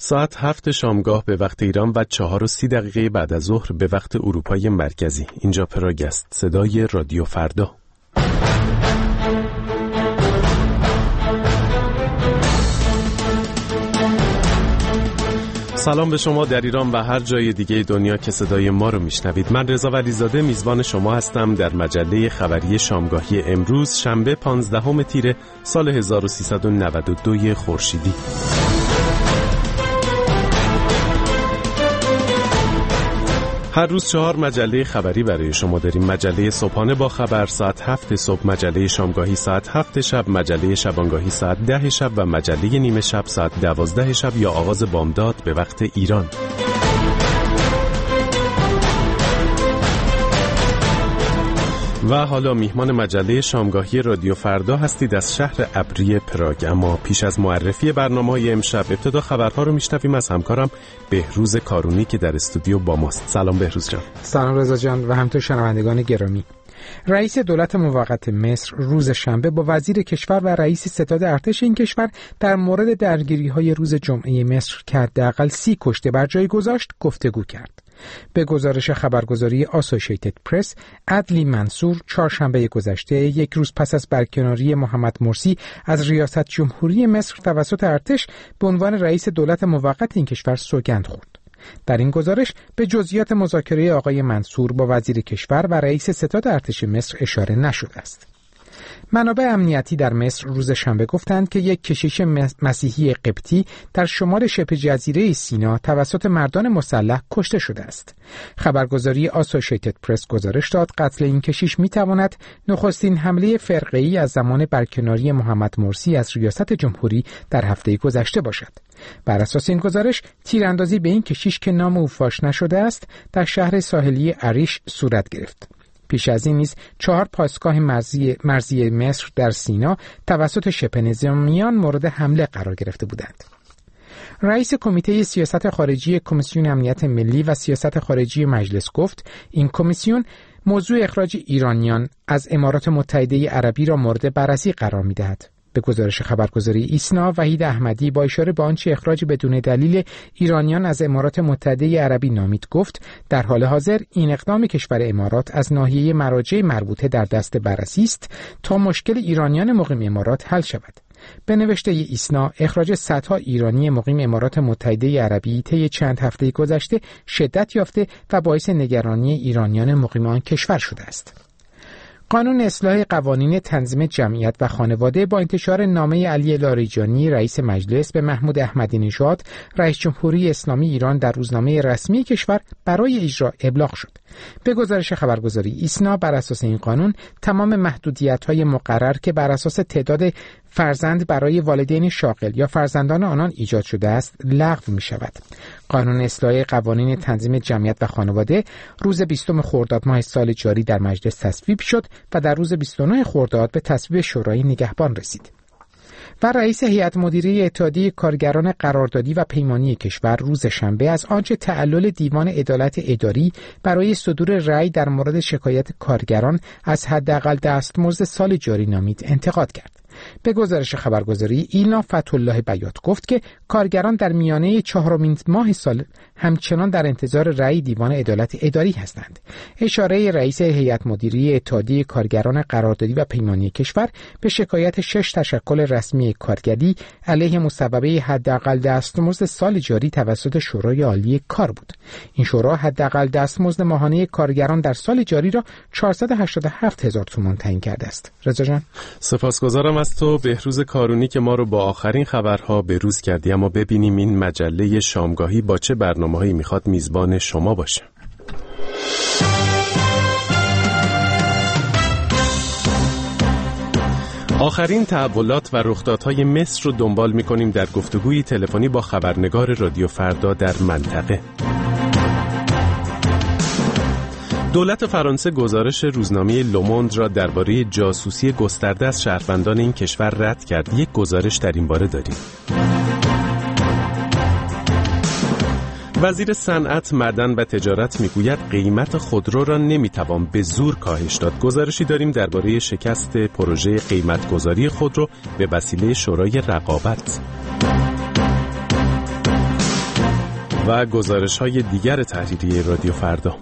ساعت 7 شامگاه به وقت ایران و 4:30 بعد از ظهر به وقت اروپای مرکزی. اینجا پراگ است، صدای رادیو فردا. سلام به شما در ایران و هر جای دیگه دنیا که صدای ما رو میشنوید. من رضا ولیزاده میزبان شما هستم در مجله خبری شامگاهی امروز شنبه 15 تیر سال 1392 خورشیدی. هر روز 4 مجله خبری برای شما داریم. مجله صبحانه با خبر ساعت 7 صبح، مجله شامگاهی ساعت 7 شب، مجله شبانگاهی ساعت 10 شب و مجله نیمه شب ساعت 12 شب یا آغاز بامداد به وقت ایران. و حالا میهمان مجله شامگاهی رادیو فردا هستید از شهر ابری پراگ. اما پیش از معرفی برنامه‌های امشب ابتدا خبرها رو میشنویم از همکارم بهروز کارونی که در استودیو با ماست. سلام بهروز جان. سلام رضا جان و همینطور شنوندگان گرامی. رئیس دولت موقت مصر روز شنبه با وزیر کشور و رئیس ستاد ارتش این کشور در مورد درگیری‌های روز جمعه مصر که حداقل 30 کشته بر جای گذاشت گفتگو کرد. به گزارش خبرگزاری آسوشیتد پرس، عدلی منصور چهارشنبه گذشته، یک روز پس از برکناری محمد مرسی از ریاست جمهوری مصر توسط ارتش، به عنوان رئیس دولت موقت این کشور سوگند خورد. در این گزارش به جزئیات مذاکره آقای منصور با وزیر کشور و رئیس ستاد ارتش مصر اشاره نشده است. منابع امنیتی در مصر روز شنبه گفتند که یک کشیش مسیحی قبطی در شمال شبه جزیره سینا توسط مردان مسلح کشته شده است. خبرگزاری آسوشیتد پرس گزارش داد قتل این کشیش می‌تواند نخستین حمله فرقه‌ای از زمان برکناری محمد مرسی از ریاست جمهوری در هفته گذشته باشد. بر اساس این گزارش تیراندازی به این کشیش که نام او فاش نشده است در شهر ساحلی عریش صورت گرفت. پیش از این نیز 4 پاسگاه مرزی مصر در سینا توسط شبه نظامیان مورد حمله قرار گرفته بودند. رئیس کمیته سیاست خارجی کمیسیون امنیت ملی و سیاست خارجی مجلس گفت این کمیسیون موضوع اخراج ایرانیان از امارات متحده عربی را مورد بررسی قرار می‌دهد. به گزارش خبرگزاری ایسنا، وحید احمدی با اشاره به آنچه اخراج بدون دلیل ایرانیان از امارات متحده عربی نامید گفت در حال حاضر این اقدام کشور امارات از ناحیه مراجع مربوطه در دست بررسی است تا مشکل ایرانیان مقیم امارات حل شود. به نوشته ایسنا، اخراج صدها ایرانی مقیم امارات متحده عربی طی چند هفته گذشته شدت یافته و باعث نگرانی ایرانیان مقیم آن کشور شده است. قانون اصلاح قوانین تنظیم جمعیت و خانواده با انتشار نامه علی لاریجانی رئیس مجلس به محمود احمدی نژاد رئیس جمهوری اسلامی ایران در روزنامه رسمی کشور برای اجرا ابلاغ شد. به گزارش خبرگزاری ایسنا، بر اساس این قانون تمام محدودیت‌های مقرر که بر اساس تعداد فرزند برای والدین شاغل یا فرزندان آنان ایجاد شده است لغو می‌شود. قانون اصلاح قوانین تنظیم جمعیت و خانواده روز 20 خرداد ماه سال جاری در مجلس تصویب شد و در روز 29 خرداد به تصویب شورای نگهبان رسید. و رئیس هیئت مدیره اتحادیه کارگران قراردادی و پیمانی کشور روز شنبه از آنچه تعلل دیوان عدالت اداری برای صدور رأی در مورد شکایت کارگران از حداقل دستمزد سال جاری نامید انتقاد کرد. به گزارش خبرگزاری ایلنا فتح‌الله بیات گفت که کارگران در میانه 4مین ماه سال همچنان در انتظار رأی دیوان عدالت اداری هستند. اشاره رئیس هیئت مدیره اتحادیه کارگران قراردادی و پیمانی کشور به شکایت 6 تشکل رسمی کارگری علیه مصوبه حداقل دستمزد سال جاری توسط شورای عالی کار بود. این شورا حداقل دستمزد ماهانه کارگران در سال جاری را 487,000 تومان تعیین کرده است. رضا جان، سپاسگزارم از تو بهروز کارونی که ما رو با آخرین خبرها بروز کردی. اما ببینیم این مجله شامگاهی با چه برنامه‌هایی میخواد میزبان شما باشه. آخرین تحولات و رخدادهای مصر رو دنبال میکنیم در گفتگوی تلفنی با خبرنگار رادیو فردا در منطقه. دولت فرانسه گزارش روزنامه لوموند را درباره جاسوسی گسترده از شهروندان این کشور رد کرد. یک گزارش در این باره داریم. وزیر صنعت، معدن و تجارت میگوید قیمت خودرو را نمیتوان به زور کاهش داد. گزارشی داریم درباره شکست پروژه قیمتگذاری خودرو به وسیله شورای رقابت. و گزارش‌های دیگر تحریریه رادیو فردا.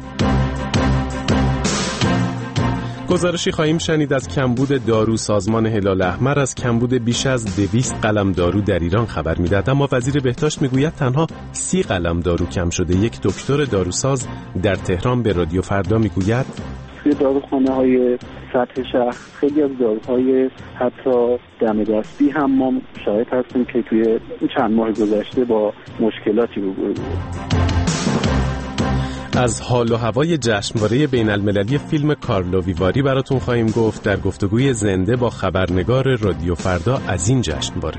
گزارشی خواهیم شنید از کمبود دارو. سازمان هلال احمر از کمبود بیش از 200 قلم دارو در ایران خبر می‌دهد، اما وزیر بهداشت میگوید تنها 30 قلم دارو کم شده. یک دکتر داروساز در تهران به رادیو فردا میگوید توی داروخانه‌های سطح شهر خیلی از داروهای حتی دم دستی هم ما شاهد هستیم که توی چند ماه گذشته با مشکلاتی روبرو بودیم. از حال و هوای جشنواره بین المللی فیلم کارلو ویواری براتون خواهیم گفت در گفتگوی زنده با خبرنگار رادیو فردا از این جشنواره.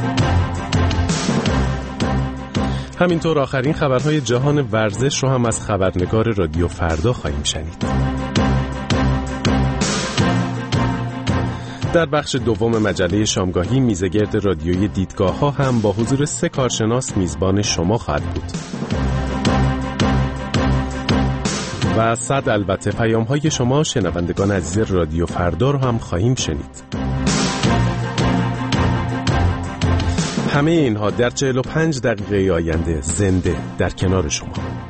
همینطور آخرین خبرهای جهان ورزش رو هم از خبرنگار رادیو فردا خواهیم شنید. در بخش دوم مجله شامگاهی میزگرد رادیویی دیدگاه ها هم با حضور 3 کارشناس میزبان شما خواهد بود. و صد البته پیام‌های شما شنوندگان عزیز رادیو فردا رو هم خواهیم شنید. همه اینها در 45 دقیقه آینده زنده در کنار شما.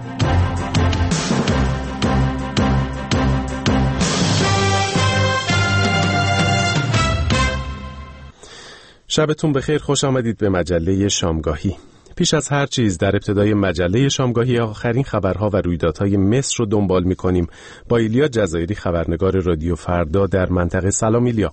شبتون بخیر، خوش آمدید به مجله شامگاهی. پیش از هر چیز در ابتدای مجله شامگاهی آخرین خبرها و رویدادهای مصر رو دنبال می‌کنیم با ایلیا جزایری، خبرنگار رادیو فردا در منطقه. سلام ایلیا.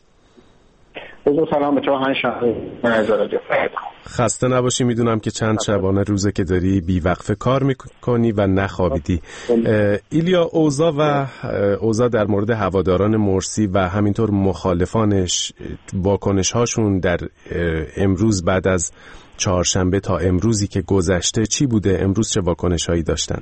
سلام به تو رادیو فردا. خسته نباشی، میدونم که چند شبانه روزه که داری بیوقفه کار میکنی و نخوابیدی. ایلیا، اوضاع در مورد هواداران مرسی و همینطور مخالفانش، واکنش هاشون در امروز بعد از چهارشنبه تا امروزی که گذشته چی بوده؟ امروز چه واکنش هایی داشتند؟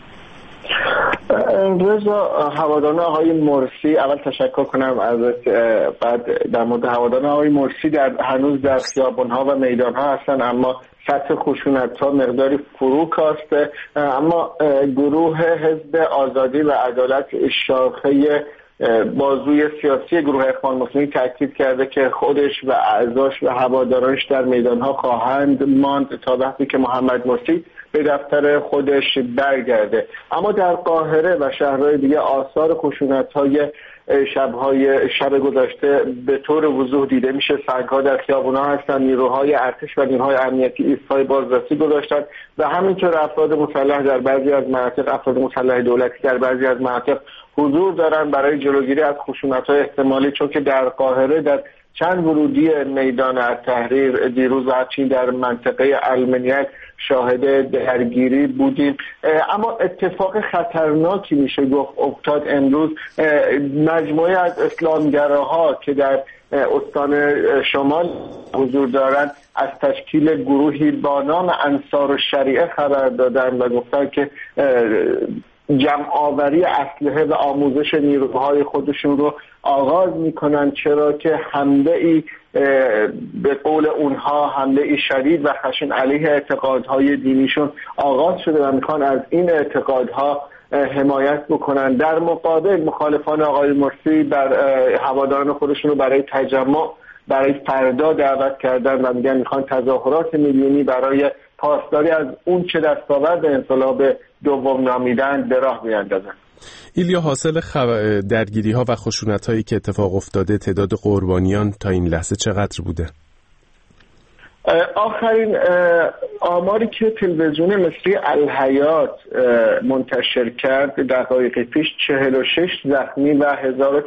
امروز هواداران آقای مرسی، اول تشکر کنم ازت. بعد در مورد هواداران آقای مرسی هنوز در خیابان‌ها و میدان‌ها هستن، اما سطح خشونت‌ها مقداری فرو کاسته. اما گروه حزب آزادی و عدالت، شاخه بازوی سیاسی گروه اخوان مسلمین، تاکید کرده که خودش و اعضاش و هوادارانش در میدان‌ها خواهند ماند تا وقتی که محمد مرسی به دفتر خودش برگرده. اما در قاهره و شهرهای دیگه آثار خشونت‌های شب گذشته به طور وضوح دیده میشه. سنگ‌ها در خیابون‌ها هستن، نیروهای ارتش و نیروهای امنیتی ایستگاه بازرسی گذاشتن و همینطور افراد مسلح در بعضی از مناطق، افراد مسلح دولتی در بعضی از مناطق حضور دارن برای جلوگیری از خشونت‌های احتمالی، چون که در قاهره در چند ورودی میدان التحریر دیروز و همچنین در منطقه المنیت شاهد درگیری بودیم. اما اتفاق خطرناکی میشه گفت افتاد امروز. مجموعه از اسلامگراها که در استان شمال حضور دارند از تشکیل گروهی با نام انصار الشریعه خبر دادن و گفتن که جمع آوری اسلحه و آموزش نیروهای خودشون رو آغاز میکنن، چرا که حمله ای به قول اونها حمله ای شدید و خشن علیه اعتقادهای دینیشون آغاز شده و میخوان از این اعتقادها حمایت بکنن. در مقابل مخالفان آقای مرسی بر هواداران خودشون رو برای تجمع برای فردا دعوت کردن و میگن میخوان تظاهرات میلیونی برای پاسداری از اون چه دستاورد انقلاب دوم نامیدن به راه بیاندازن. ایلیا، حاصل درگیری ها و خشونت هایی که اتفاق افتاده تعداد قربانیان تا این لحظه چقدر بوده؟ آخرین آماری که تلویزیون مصری الحیات منتشر کرد دقایق پیش 46 زخمی و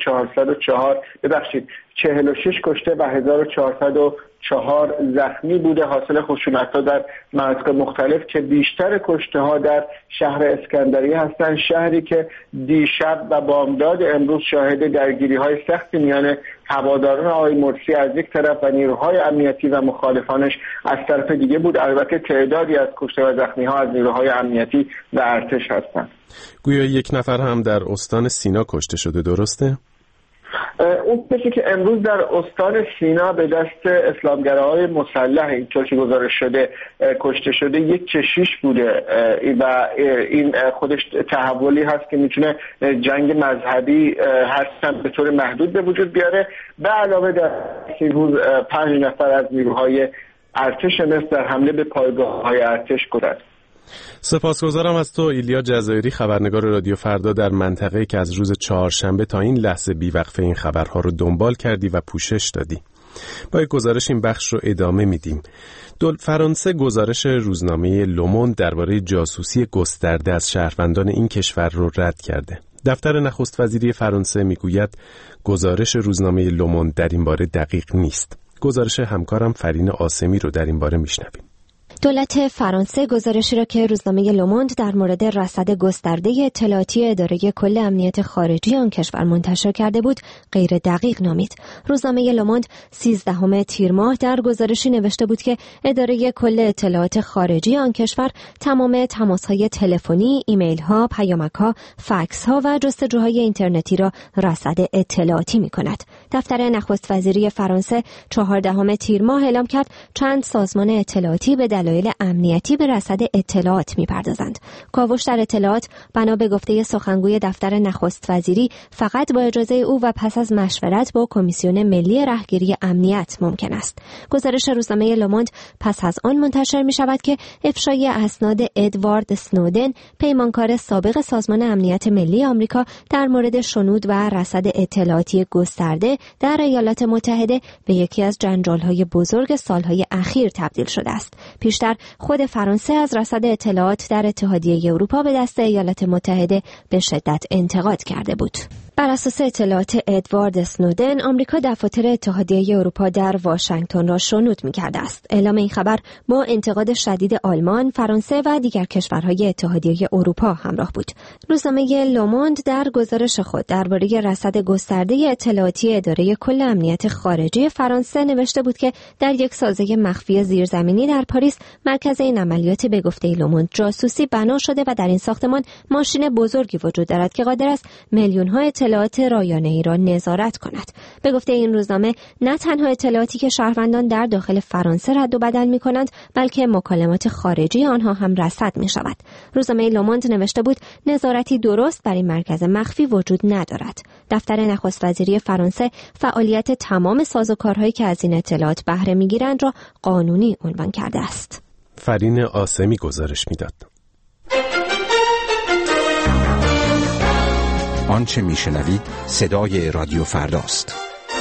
46 کشته و 1404 زخمی بوده حاصل خشونت‌ها در مناطق مختلف که بیشتر کشته‌ها در شهر اسکندریه هستند، شهری که دیشب و بامداد امروز شاهد درگیری‌های سختی میان هواداران آقای مرسی از یک طرف و نیروهای امنیتی و مخالفانش از طرف دیگه بود. البته تعدادی از کشته و زخمی‌ها از نیروهای امنیتی و ارتش هستند. گویا یک نفر هم در استان سینا کشته شده، درسته؟ اون کسی که امروز در استان سینا به دست اسلامگراهای مسلح اینطور که گزارش شده کشته شده یک کشیش بوده و این خودش تحولی هست که میتونه جنگ مذهبی هستن به طور محدود به وجود بیاره. به علاوه در این روز 5 نفر از نیروهای ارتش مصر در حمله به پایگاه‌های ارتش کشتند. سپاسگزارم از تو ایلیا جزایری، خبرنگار رادیو فردا در منطقه‌ای که از روز چهارشنبه تا این لحظه بیوقفه این خبرها رو دنبال کردی و پوشش دادی. با یک گزارش این بخش رو ادامه میدیم. فرانسه گزارش روزنامه لوموند درباره جاسوسی گسترده از شهروندان این کشور رو رد کرده. دفتر نخست وزیری فرانسه میگوید گزارش روزنامه لوموند در این باره دقیق نیست. گزارش همکارم فرین آسمی رو در این باره میشنویم. دولت فرانسه گزارشی را که روزنامه لوموند در مورد رصد گسترده اطلاعاتی اداره کل امنیت خارجی آن کشور منتشر کرده بود غیر دقیق نامید. روزنامه لوموند 13 تیر ماه در گزارشی نوشته بود که اداره کل اطلاعات خارجی آن کشور تمام تماس‌های تلفنی، ایمیل‌ها، پیامک‌ها، فکس‌ها و جستجوهای اینترنتی را رصد اطلاعاتی می‌کند. دفتر نخست وزیری فرانسه 14 تیر ماه اعلام کرد چند سازمان اطلاعاتی به دلایل امنیتی به رصد اطلاعات می‌پردازند. کاوش در اطلاعات بنا به گفته سخنگوی دفتر نخست وزیری فقط با اجازه او و پس از مشورت با کمیسیون ملی رهگیری امنیت ممکن است. گزارش روزنامه لوموند پس از آن منتشر می‌شود که افشای اسناد ادوارد اسنودن، پیمانکار سابق سازمان امنیت ملی آمریکا در مورد شنود و رصد اطلاعاتی گسترده در ایالات متحده به یکی از جنجال‌های بزرگ سال‌های اخیر تبدیل شده است. پیشتر خود فرانسه از رصد اطلاعات در اتحادیه اروپا به دست ایالات متحده به شدت انتقاد کرده بود. بر اساس اطلاعات ادوارد اسنودن، آمریکا دفاتر اتحادیه اروپا در واشنگتن را شنود می‌کرده است. اعلام این خبر با انتقاد شدید آلمان، فرانسه و دیگر کشورهای اتحادیه اروپا همراه بود. روزنامه لوموند در گزارش خود درباره رصد گسترده اطلاعاتی اداره کل امنیت خارجی فرانسه نوشته بود که در یک سازه مخفی زیرزمینی در پاریس مرکز این عملیات به گفته لوموند جاسوسی بنا شده و در این ساختمان ماشین بزرگی وجود دارد که قادر است میلیون‌ها اطلاعات رایانه‌ای را نظارت کند. به گفته این روزنامه نه تنها اطلاعاتی که شهروندان در داخل فرانسه رد و بدل می‌کنند بلکه مکالمات خارجی آنها هم رصد می‌شود. روزنامه لوموند نوشته بود نظارتی درست بر این مرکز مخفی وجود ندارد. دفتر نخست وزیری فرانسه فعالیت تمام سازوکارهایی که از این اطلاعات بهره می‌گیرند را قانونی عنوان کرده است. فرین آسمی گزارش می‌داد. آنچه میشنوید صدای رادیو فرداست.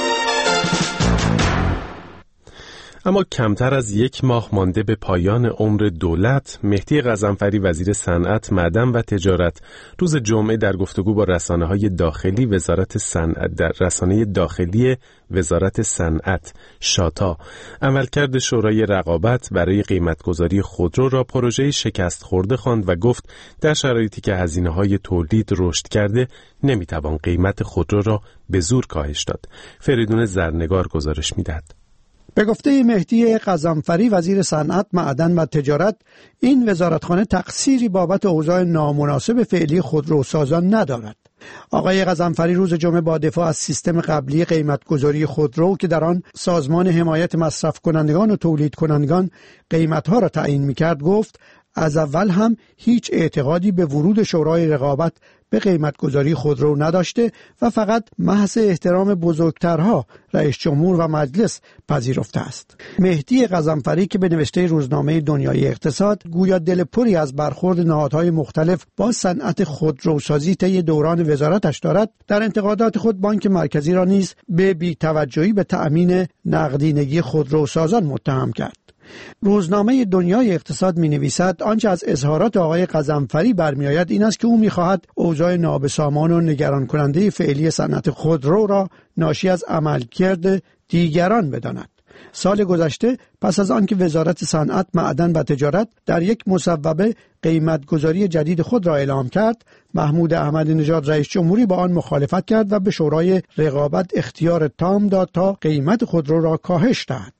اما کمتر از یک ماه مانده به پایان عمر دولت، مهدی غضنفری وزیر صنعت، معدن و تجارت روز جمعه در گفتگو با رسانه‌های داخلی وزارت صنعت در رسانه داخلی وزارت صنعت شاتا عملکرد شورای رقابت برای قیمتگذاری خودرو را پروژه شکست خورده خواند و گفت در شرایطی که هزینه‌های تولید رشد کرده نمیتوان قیمت خودرو را به زور کاهش داد. فریدون زرنگار گزارش میدهد. به گفته مهدی غضنفری وزیر صنعت، معدن و تجارت، این وزارتخانه تقصیری بابت اوضاع نامناسب فعلی خودروسازان ندارد. آقای غضنفری روز جمعه با دفاع از سیستم قبلی قیمتگذاری خودرو که در آن سازمان حمایت مصرف کنندگان و تولید کنندگان قیمتها را تعیین می‌کرد گفت از اول هم هیچ اعتقادی به ورود شورای رقابت به قیمتگذاری خودرو نداشته و فقط محض احترام بزرگترها رئیس جمهور و مجلس پذیرفته است. مهدی غضنفری که به نوشته روزنامه دنیای اقتصاد گویا دل پری از برخورد نهادهای مختلف با صنعت خودروسازی طی دوران وزارتش دارد، در انتقادات خود بانک مرکزی را نیز به بی‌توجهی به تأمین نقدینگی خودروسازان متهم کرد. روزنامه دنیای اقتصاد می نویسد آنچه از اظهارات آقای غضنفری برمیآید این است که او می خواهد اوضاع نابسامان و نگران کننده فعلی صنعت خودرو را ناشی از عملکرد دیگران بداند. سال گذشته پس از آنکه وزارت صنعت، معدن و تجارت در یک مصوبه قیمتگذاری جدید خود را اعلام کرد، محمود احمدی نژاد رئیس جمهوری با آن مخالفت کرد و به شورای رقابت اختیار تام داد تا قیمت خودرو را کاهش دهد.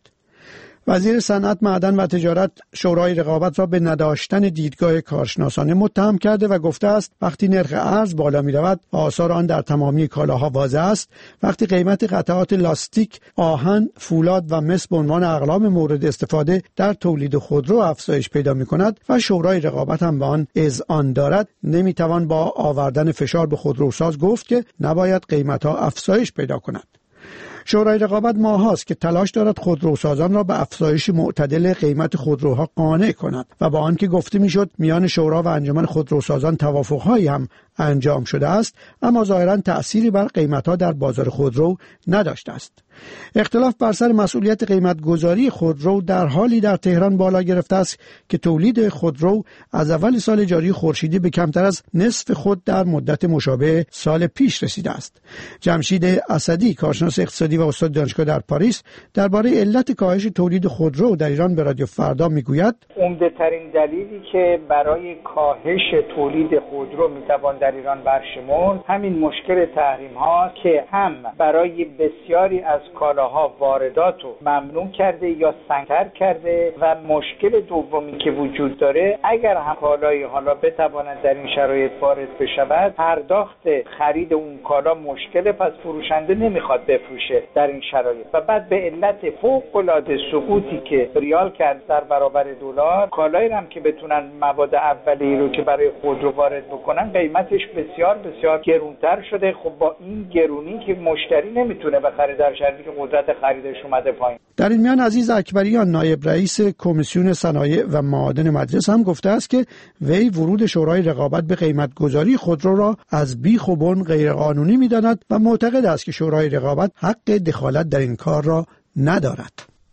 وزیر صنعت، معدن و تجارت شورای رقابت را به نداشتن دیدگاه کارشناسانه متهم کرده و گفته است وقتی نرخ ارز بالا می رود آثار آن در تمامی کالاها واضح است. وقتی قیمت قطعات لاستیک، آهن، فولاد و مس به عنوان اقلام مورد استفاده در تولید خودرو افزایش پیدا می کند و شورای رقابت هم به آن اذعان دارد، نمی توان با آوردن فشار به خودروساز گفت که نباید قیمتها افزایش پیدا کند. شورای رقابت ماهاست که تلاش دارد خودروسازان را به افزایش معتدل قیمت خودروها قانع کند و با آنکه گفته میشد میان شورا و انجمن خودروسازان توافقهایی هم انجام شده است، اما ظاهراً تأثیری بر قیمتها در بازار خودرو نداشته است. اختلاف بر سر مسئولیت قیمت‌گذاری خودرو در حالی در تهران بالا گرفته است که تولید خودرو از اول سال جاری خورشیدی به کمتر از نصف خود در مدت مشابه سال پیش رسیده است. جمشید اسدی، کارشناس اقتصادی و استاد دانشگاه در پاریس، درباره علت کاهش تولید خودرو در ایران به رادیو فردا میگوید: عمده‌ترین دلیلی که برای کاهش تولید خودرو میتوان در ایران برشمرد همین مشکل تحریم ها که هم برای بسیاری از کالاها واردات رو ممنوع کرده یا سنگ‌تر کرده و مشکل دومی که وجود داره اگر هم کالایی حالا بتواند در این شرایط وارد بشود، پرداخت خرید اون کالا مشکل، پس فروشنده نمیخواد بفروشه در این شرایط و بعد به علت فوق‌العاده سقوطی که ریال کرد در برابر دلار، کالایی هم که بتونن مواد اولیه‌ای رو که برای خودرو وارد بکنن قیمتش بسیار بسیار گرونتر شده. خب با این گرونی که مشتری نمیتونه بخره در شرایطی که قدرت خریدش اومده پایین. در این میان عزیز اکبریان، نایب رئیس کمیسیون صنایع و معادن مجلس، هم گفته است که وی ورود شورای رقابت به قیمت گذاری خودرو را از بیخ و بن غیرقانونی می‌داند و معتقد است که شورای رقابت حق دخالت در این کار را ندارد.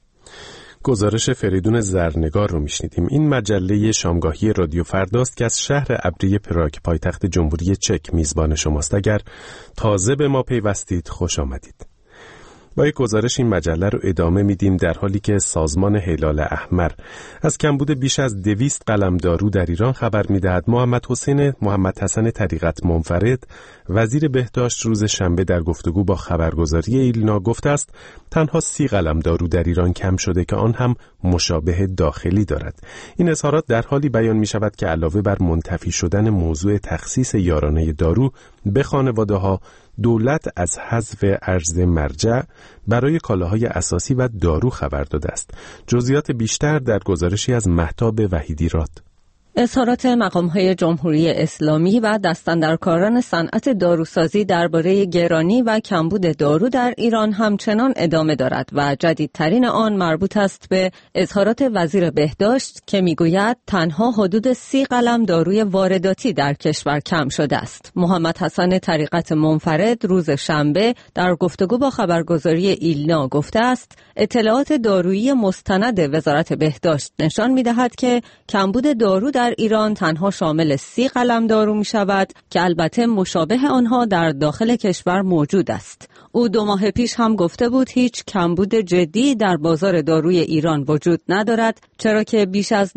گزارش فریدون زرنگار رو میشنیدیم. این مجله شامگاهی رادیو فرداست که از شهر ابری پراگ پایتخت جمهوری چک میزبان شماست. اگر تازه به ما پیوستید خوش آمدید. با یک گزارش این مجله رو ادامه میدیم در حالی که سازمان هلال احمر از کمبود بیش از 200 قلم دارو در ایران خبر میدهد. محمد حسن طریقت منفرد، وزیر بهداشت، روز شنبه در گفتگو با خبرگزاری ایلنا گفته است تنها 30 قلم دارو در ایران کم شده که آن هم مشابه داخلی دارد. این اظهارات در حالی بیان می شود که علاوه بر منتفی شدن موضوع تخصیص یارانه دارو به خانواده‌ها، دولت از حذف ارز مرجع برای کالاهای اساسی و دارو خبر داده است. جزئیات بیشتر در گزارشی از مهتاب وحیدی‌راد. اظهارات مقام‌های جمهوری اسلامی و دستاندرکاران صنعت داروسازی درباره گرانی و کمبود دارو در ایران همچنان ادامه دارد و جدیدترین آن مربوط است به اظهارات وزیر بهداشت که میگوید تنها حدود 30 قلم داروی وارداتی در کشور کم شده است. محمد حسن طریقت منفرد روز شنبه در گفتگو با خبرگزاری ایلنا گفته است اطلاعات دارویی مستند وزارت بهداشت نشان می‌دهد که کمبود دارو در ایران تنها شامل 30 قلم دارو می شود که البته مشابه آنها در داخل کشور موجود است. او 2 ماه پیش هم گفته بود هیچ کمبود جدی در بازار داروی ایران وجود ندارد، چرا که بیش از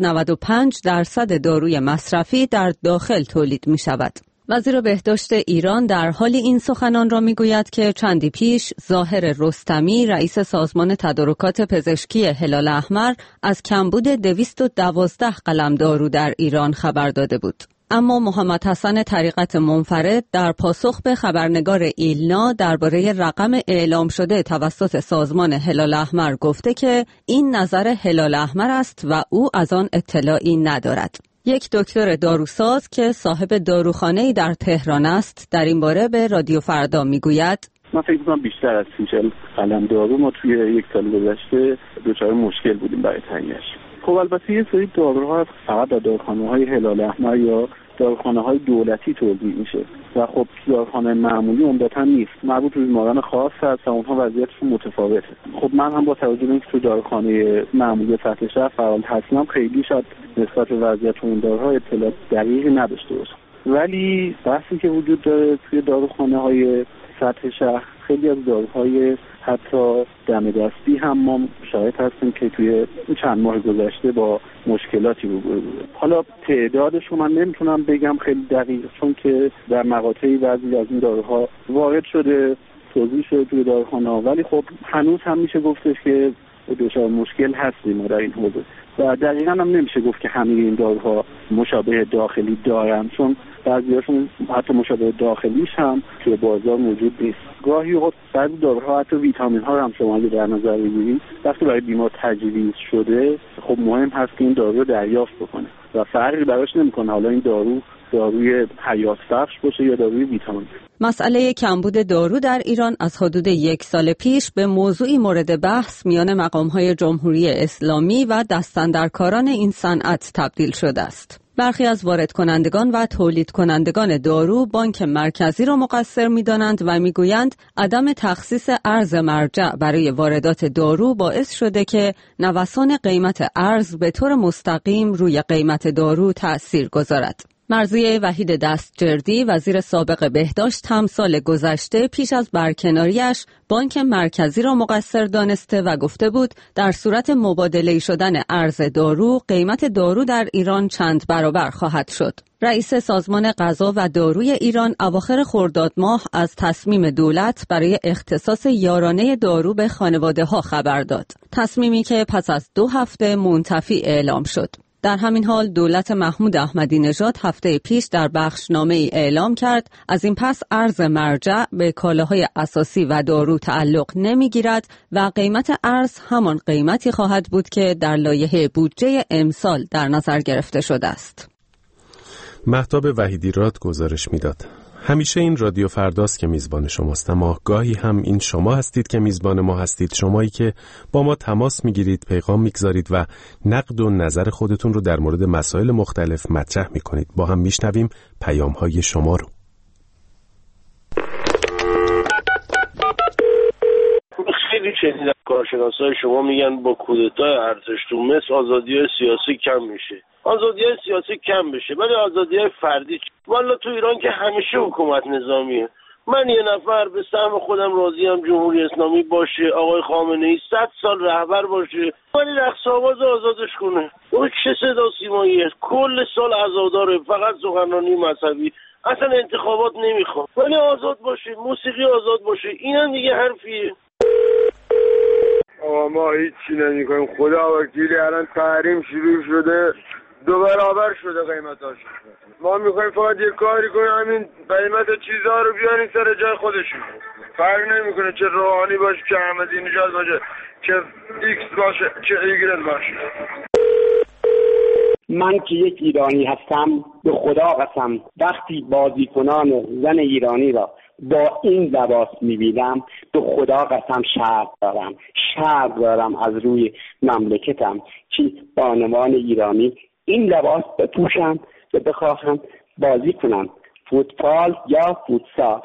95% داروی مصرفی در داخل تولید می شود. وزیر بهداشت ایران در حال این سخنان را میگوید که چندی پیش ظاهر رستمی، رئیس سازمان تدارکات پزشکی هلال احمر، از کمبود 212 قلم دارو در ایران خبر داده بود. اما محمد حسن طریقت منفرد در پاسخ به خبرنگار ایلنا درباره رقم اعلام شده توسط سازمان هلال احمر گفته که این نظر هلال احمر است و او از آن اطلاعی ندارد. یک دکتر داروساز که صاحب داروخانه‌ای در تهران است در این باره به رادیو فردا میگوید من فکر می‌کنم بیشتر از 30 قلم دارو ما توی یک سال گذشته دچار مشکل بودیم برای تهیه‌اش. خب البته یه سری داروها فقط در داروخانه‌های هلال احمر یا داروخانه‌های دولتی توزیع میشه و خب داروخانه معمولی عمدتاً نیست، مربوط به بیماران خاص هست و اونها وضعیتشون متفاوته. خب من هم با توجه به اینکه تو داروخانه معمولی سطح شهر فعال هستم خیلی شاید نسبت به وضعیت اون داروها اطلاع دقیقی نداشته باشم، ولی بحثی که وجود داره توی داروخانه‌های سطح شهر، خیلی از داروهای حتی دم دستی هم ما شاهد هستیم که توی چند ماه گذشته با مشکلاتی روبرو بوده. حالا تعدادش رو من نمیتونم بگم خیلی دقیق، چون که در مقاطعی بعضی از این داروها وارد شده، توزیع شده توی داروخانه‌ها، ولی خب هنوز هم میشه گفتش که دچار مشکل هستیم ما در این حوزه و دقیقاً هم نمیشه گفت که همه این داروها مشابه داخلی دارن، چون بعضی‌هاشون حتی مشابه داخلیش هم توی بازار موجود نیست. گاهی بعضی داروها حتی ویتامین ها هم شما اگه در نظر بگیرید وقتی برای بیمار تجویز شده خب مهم هست که این دارو رو دریافت بکنه و فرقی براش نمیکنه حالا این دارو داروی حیات بخش باشه یا داروی ویتامین. مسئله کمبود دارو در ایران از حدود 1 سال پیش به موضوعی مورد بحث میان مقام‌های جمهوری اسلامی و دستاندرکاران این صنعت تبدیل شده است. برخی از وارد کنندگان و تولید کنندگان دارو بانک مرکزی را مقصر می‌دانند و می‌گویند عدم تخصیص ارز مرجع برای واردات دارو باعث شده که نوسان قیمت ارز به طور مستقیم روی قیمت دارو تأثیر گذارد. مرضیه وحید دستجردی وزیر سابق بهداشت هم سال گذشته پیش از برکناریش بانک مرکزی را مقصر دانسته و گفته بود در صورت مبادله شدن ارز دارو قیمت دارو در ایران چند برابر خواهد شد. رئیس سازمان غذا و داروی ایران اواخر خرداد ماه از تصمیم دولت برای اختصاص یارانه دارو به خانواده‌ها خبر داد. تصمیمی که پس از 2 هفته منتفی اعلام شد. در همین حال دولت محمود احمدی نژاد هفته پیش در بخشنامه‌ای اعلام کرد از این پس ارز مرجع به کالاهای اساسی و دارو تعلق نمی‌گیرد و قیمت ارز همان قیمتی خواهد بود که در لایحه بودجه امسال در نظر گرفته شده است. مهتاب وحیدی‌راد گزارش می‌داد. همیشه این رادیو فرداست که میزبان شماست، اما گاهی هم این شما هستید که میزبان ما هستید، شمایی که با ما تماس میگیرید، پیغام میگذارید و نقد و نظر خودتون رو در مورد مسائل مختلف مطرح میکنید. با هم میشنویم پیام‌های شما رو. خیلی شدید کارشناسای شما میگن با کودتای ارتش تو مصر آزادی‌های سیاسی کم میشه. آزادی‌های سیاسی کم بشه ولی آزادی‌های فردی والا تو ایران که همیشه حکومت نظامیه. من یه نفر به سهم خودم راضیم جمهوری اسلامی باشه، آقای خامنه‌ای 100 سال رهبر باشه ولی رقص آواز آزادش کنه. اون چه صدا سیماییه، کل سال عزاداره، فقط سخنرانی مذهبی، اصلا انتخابات نمیخواد ولی آزاد باشه، موسیقی آزاد باشه. اینم دیگه حرفیه. ما هیچی نمی‌کنیم، خدا وکیلی الان تحریم شروع شده 2 برابر شده قیمتاش. ما میخوایم فقط یه کاری کنیم همین قیمت چیزها رو بیاریم سر جای خودشون. فرق نمیکنه چه روحانی باشه، چه احمدی نژاد باشه، چه ایکس باشه، چه ایگرت باشه. من که یک ایرانی هستم به خدا قسم وقتی بازیکنان زن ایرانی را با این لباس میبینم به خدا قسم شرم دارم از روی مملکتم که بانوان ایرانی این لباس بپوشن و بخواهم بازی کنن فوتبال یا فوتسال.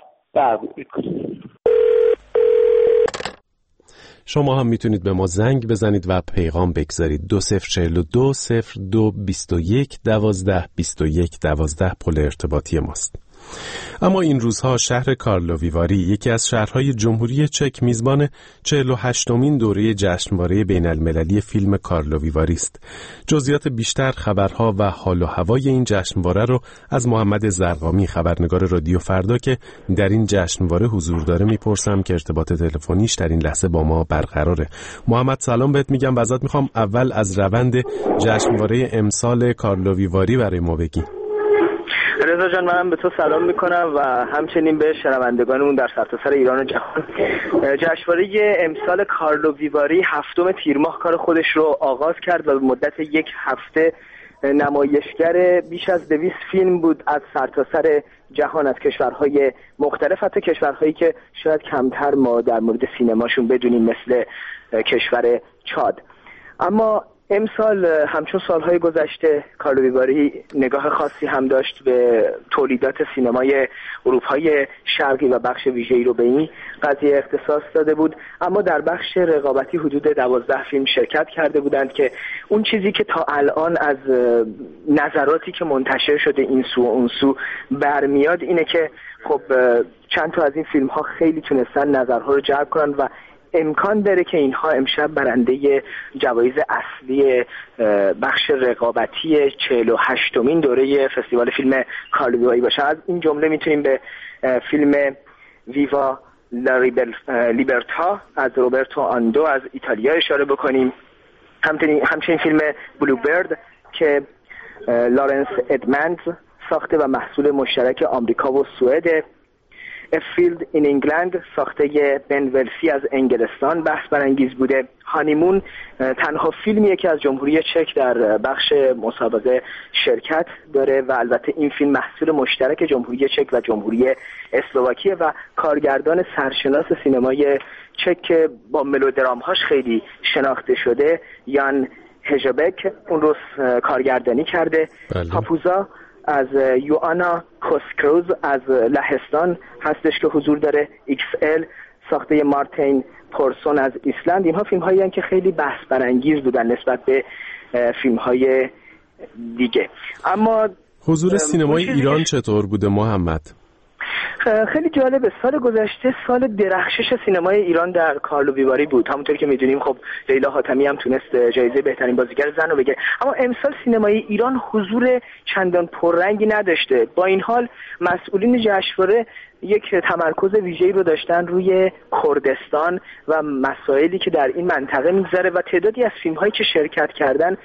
شما هم میتونید به ما زنگ بزنید و پیغام بگذارید. 2042 02 21 12 21 12 پل ارتباطی ماست. اما این روزها شهر کارلووی یکی از شهرهای جمهوری چک میزبان 48مین دوره جشنواره بین المللی فیلم کارلووی است. جزئیات بیشتر، خبرها و حال و هوای این جشنواره رو از محمد زرقامی، خبرنگار رادیو فردا که در این جشنواره حضور داره میپرسم که ارتباط تلفنیش در این لحظه با ما برقراره. محمد سلام بهت میگم و ازت میخوام اول از روند جشنواره امسال کارلووی برای ما بگی. رضا جان، منم به تو سلام میکنم و همچنین به شنوندگانمون در سرتاسر ایران و جهان. جشنواره امسال کارلووی 7 تیر ماه کار خودش رو آغاز کرد و به مدت 1 هفته نمایشگر بیش از 200 فیلم بود از سرتاسر جهان، از کشورهای مختلف، حتی کشورهایی که شاید کمتر ما در مورد سینماشون بدونیم مثل کشور چاد. اما امسال همچون سالهای گذشته کارلووی نگاه خاصی هم داشت به تولیدات سینمای اروپای شرقی و بخش ویژه‌ای رو به این قضیه اختصاص داده بود. اما در بخش رقابتی حدود 12 فیلم شرکت کرده بودند که اون چیزی که تا الان از نظراتی که منتشر شده این سو و اون سو برمیاد اینه که خب چند تا از این فیلم ها خیلی تونستن نظرها رو جلب کنن و امکان داره که اینها امشب برنده جوایز اصلی بخش رقابتی 48مین دوره فستیوال فیلم کارلووی باشه. از این جمله میتونیم به فیلم ویوا لا لیبرتا از روبرتو آندو از ایتالیا اشاره بکنیم. همچنین فیلم بلو برد که لارنس ادمندز ساخته و محصول مشترک آمریکا و سوئد. A Field in England ساخته بن ولسی از انگلستان بحث برانگیز بوده. هانیمون تنها فیلمیه که از جمهوری چک در بخش مسابقه شرکت داره و البته این فیلم محصول مشترک جمهوری چک و جمهوری اسلواکیه و کارگردان سرشناس سینمای چک که با ملودرام‌هاش خیلی شناخته شده یان هژبک اون رو کارگردانی کرده. پاپوزا از یوانا کوسکروز از لهستان هستش که حضور داره. XL ساخته مارتین پورسون از ایسلند. اینها فیلم هایی که خیلی بحث برانگیز بودن نسبت به فیلم های دیگه. اما حضور سینمای ایران چطور بوده محمد؟ خیلی جالبه. سال گذشته سال درخشش سینمای ایران در کارلو ویواری بود. همونطور که میدونیم خب لیلا حاتمی هم تونست جایزه بهترین بازیگر زن رو بگیره، اما امسال سینمای ایران حضور چندان پررنگی نداشته. با این حال مسئولین جشنواره یک تمرکز ویژه‌ای رو داشتن روی کردستان و مسائلی که در این منطقه میگذره و تعدادی از فیلم‌هایی که شرکت کردن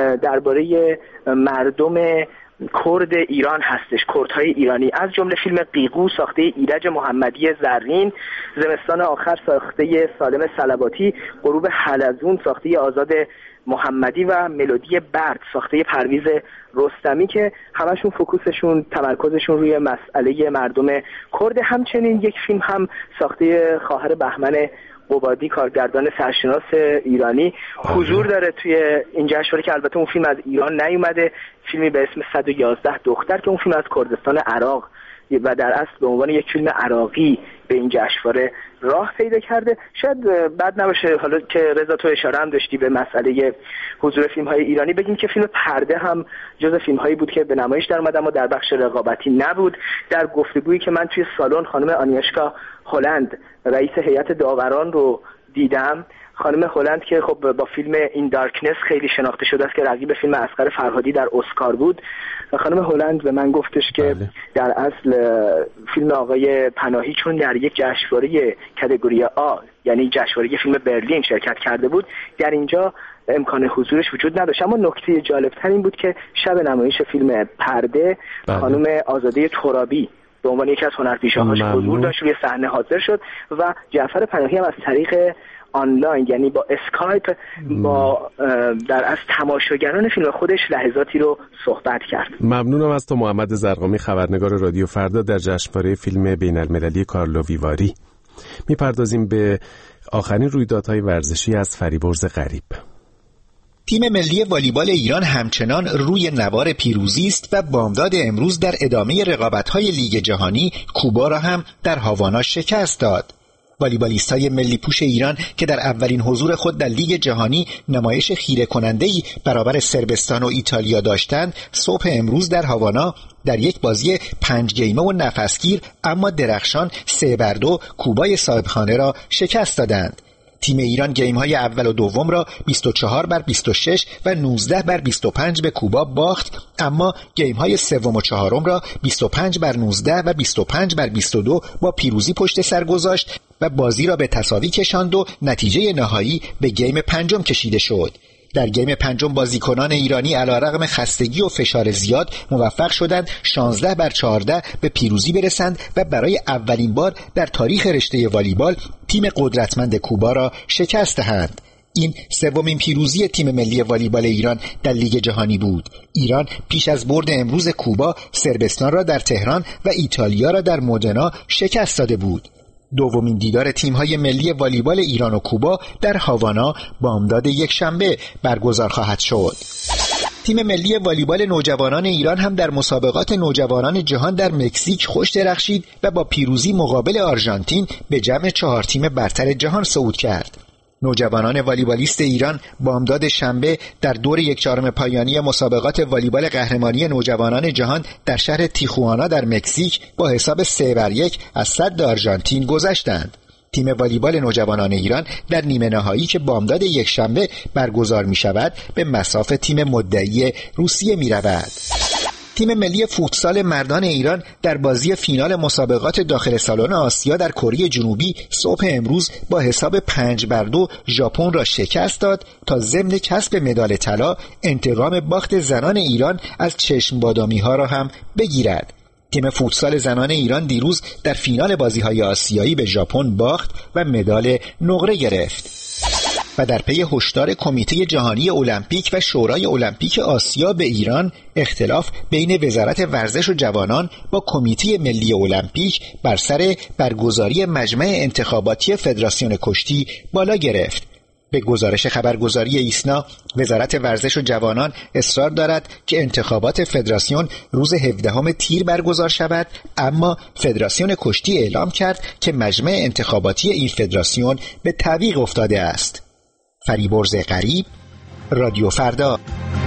درباره مردم کرد ایران هستش، کردهای ایرانی، از جمله فیلم قیقو ساخته ایرج محمدی زرین، زمستان آخر ساخته سالم صلواتی، غروب حلزون ساخته آزاد محمدی و ملودی برد ساخته پرویز رستمی که همشون فوکوسشون تمرکزشون روی مسئله مردم کرد. همچنین یک فیلم هم ساخته خواهر بهمن قبادی کارگردان سرشناس ایرانی حضور داره توی این جشنواره که البته اون فیلم از ایران نیومده، فیلمی به اسم 111 دختر که اون فیلم از کردستان عراق و در اصل به عنوان یک فیلم عراقی به این جشنواره راه پیدا کرده. شاید بد نباشه حالا که رضا تو اشاره هم داشتی به مسئله حضور فیلم‌های ایرانی بگیم که فیلم پرده هم جزو فیلم‌هایی بود که به نمایش در اومد اما در بخش رقابتی نبود. در گفتگویی که من توی سالن خانم آنیاشکا هلند رئیس هیئت داوران رو دیدم، خانم هلند که خب با فیلم این دارکنس خیلی شناخته شده است که رقیب فیلم اصغر فرهادی در اسکار بود، خانم هلند به من گفتش که در اصل فیلم آقای پناهی چون در یک جشنواره کاتگوری آ یعنی جشنواره فیلم برلین شرکت کرده بود در اینجا امکان حضورش وجود نداشت. اما نکته جالب‌تر این بود که شب نمایش فیلم پرده خانم آزاده ترابی به عنوان یکی از هنرپیشه‌هاش حضور داشت، روی صحنه حاضر شد و جعفر پناهی هم از طریق آنلاین یعنی با اسکایپ با در از تماشاگران فیلم خودش لحظاتی رو صحبت کرد. ممنونم از تو محمد زرقامی، خبرنگار رادیو فردا در جشنواره فیلم بین‌المللی کارلو ویواری. میپردازیم به آخرین رویدادهای ورزشی از فریبرز غریب. تیم ملی والیبال ایران همچنان روی نوار پیروزی است و بامداد امروز در ادامه رقابت‌های لیگ جهانی کوبا را هم در هاوانا شکست داد. والیبالیستای ملی پوش ایران که در اولین حضور خود در لیگ جهانی نمایش خیره کننده‌ای برابر صربستان و ایتالیا داشتند، صبح امروز در هاوانا در یک بازی 5 گیمه و نفسگیر اما درخشان 3-2 کوبای صاحبخانه را شکست دادند. تیم ایران گیم‌های اول و دوم را 24-26 و 19-25 به کوبا باخت، اما گیم‌های سوم و چهارم را 25-19 و 25-22 با پیروزی پشت سر گذاشت و بازی را به تساوی کشاند و نتیجه نهایی به گیم پنجم کشیده شد. در گیم پنجم بازیکنان ایرانی علیرغم خستگی و فشار زیاد موفق شدند 16-14 به پیروزی برسند و برای اولین بار در تاریخ رشته والیبال تیم قدرتمند کوبا را شکست دهند. این سومین پیروزی تیم ملی والیبال ایران در لیگ جهانی بود. ایران پیش از برد امروز کوبا صربستان را در تهران و ایتالیا را در مودنا شکست داده بود. دومین دیدار تیم‌های ملی والیبال ایران و کوبا در هاوانا بامداد یک شنبه برگزار خواهد شد. تیم ملی والیبال نوجوانان ایران هم در مسابقات نوجوانان جهان در مکزیک خوش درخشید و با پیروزی مقابل آرژانتین به جمع 4 تیم برتر جهان صعود کرد. نوجوانان والیبالیست ایران بامداد شنبه در دور 1/4 پایانی مسابقات والیبال قهرمانی نوجوانان جهان در شهر تیخوانا در مکزیک با حساب 3-1 از سد آرژانتین گذشتند. تیم والیبال نوجوانان ایران در نیمه نهایی که بامداد یک شنبه برگزار می شود به مصاف تیم مدعی روسیه می رود. تیم ملی فوتسال مردان ایران در بازی فینال مسابقات داخل سالن آسیا در کره جنوبی صبح امروز با حساب 5-2 ژاپن را شکست داد تا ضمن کسب مدال طلا انتقام باخت زنان ایران از چشم بادامی ها را هم بگیرد. تیم فوتسال زنان ایران دیروز در فینال بازی‌های آسیایی به ژاپن باخت و مدال نقره گرفت. و در پی هشدار کمیته جهانی المپیک و شورای المپیک آسیا به ایران، اختلاف بین وزارت ورزش و جوانان با کمیته ملی المپیک بر سر برگزاری مجمع انتخاباتی فدراسیون کشتی بالا گرفت. به گزارش خبرگزاری ایسنا، وزارت ورزش و جوانان اصرار دارد که انتخابات فدراسیون روز 17 تیر برگزار شود، اما فدراسیون کشتی اعلام کرد که مجمع انتخاباتی این فدراسیون به تعویق افتاده است. فریبرز غریب، رادیو فردا.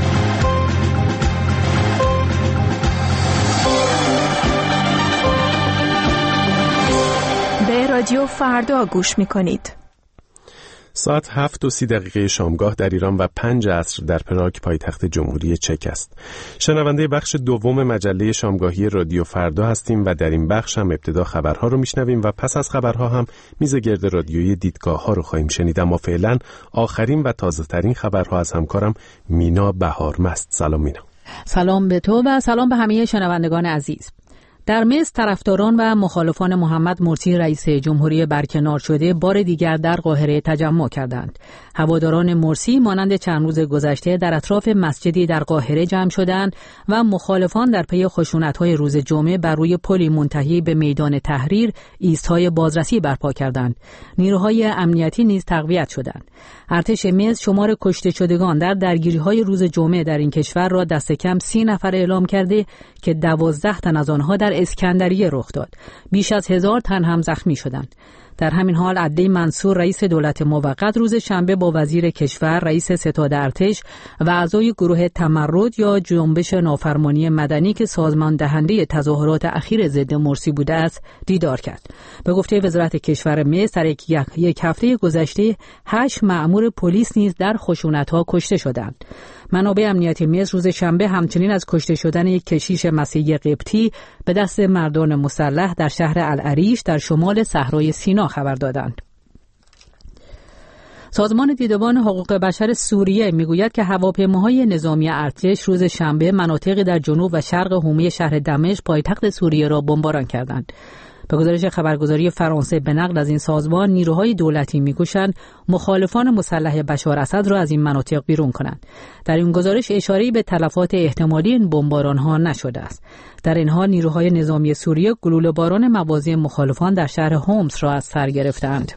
به رادیو فردا گوش می‌کنید. ساعت 7:30 شامگاه در ایران و 5 عصر در پراگ پایتخت جمهوری چک است. شنونده بخش دوم مجله شامگاهی رادیو فردا هستیم و در این بخش هم ابتدا خبرها رو میشنویم و پس از خبرها هم میز گرد رادیویی دیدگاه ها رو خواهیم شنید. اما فعلا آخرین و تازه ترین خبرها از همکارم مینا بهارمست. سلام مینا. سلام به تو و سلام به همه شنوندگان عزیز. در مصر طرفداران و مخالفان محمد مرسی رئیس جمهوری برکنار شده بار دیگر در قاهره تجمع کردند. هواداران مرسی مانند چند روز گذشته در اطراف مسجدی در قاهره جمع شدند و مخالفان در پی خشونت‌های روز جمعه بر روی پلی منتهی به میدان تحریر ایست‌های بازرسی برپا کردند. نیروهای امنیتی نیز تقویت شدند. ارتش مصر شمار کشته شدگان در درگیری‌های روز جمعه در این کشور را دست کم 30 نفر اعلام کرده که 12 تن از آنها در اسکندریه رخ داد. بیش از 1000 تن هم زخمی شدند. در همین حال عدلی منصور رئیس دولت موقت روز شنبه با وزیر کشور، رئیس ستاد ارتش و اعضای گروه تمرد یا جنبش نافرمانی مدنی که سازمان دهنده تظاهرات اخیر ضد مرسی بوده است دیدار کرد. به گفته وزارت کشور مصر در یک هفته گذشته 8 مأمور پلیس نیز در خشونت‌ها کشته شدند. منابع امنیتی مصر روز شنبه همچنین از کشته شدن یک کشیش مسیحی قبطی به دست مردان مسلح در شهر العریش در شمال صحرای سینا خبر دادند. سازمان دیدبان حقوق بشر سوریه میگوید که هواپیماهای نظامی ارتش روز شنبه مناطقی در جنوب و شرق حومه شهر دمشق پایتخت سوریه را بمباران کردند. به گزارش خبرگزاری فرانسه به نقل از این سازمان، نیروهای دولتی می‌کوشند مخالفان مسلح بشار اسد را از این مناطق بیرون کنند. در این گزارش اشاره‌ای به تلفات احتمالی این بمباران‌ها نشده است. در این حال نیروهای نظامی سوریه گلوله‌باران مواضع مخالفان در شهر هومس را از سر گرفتند.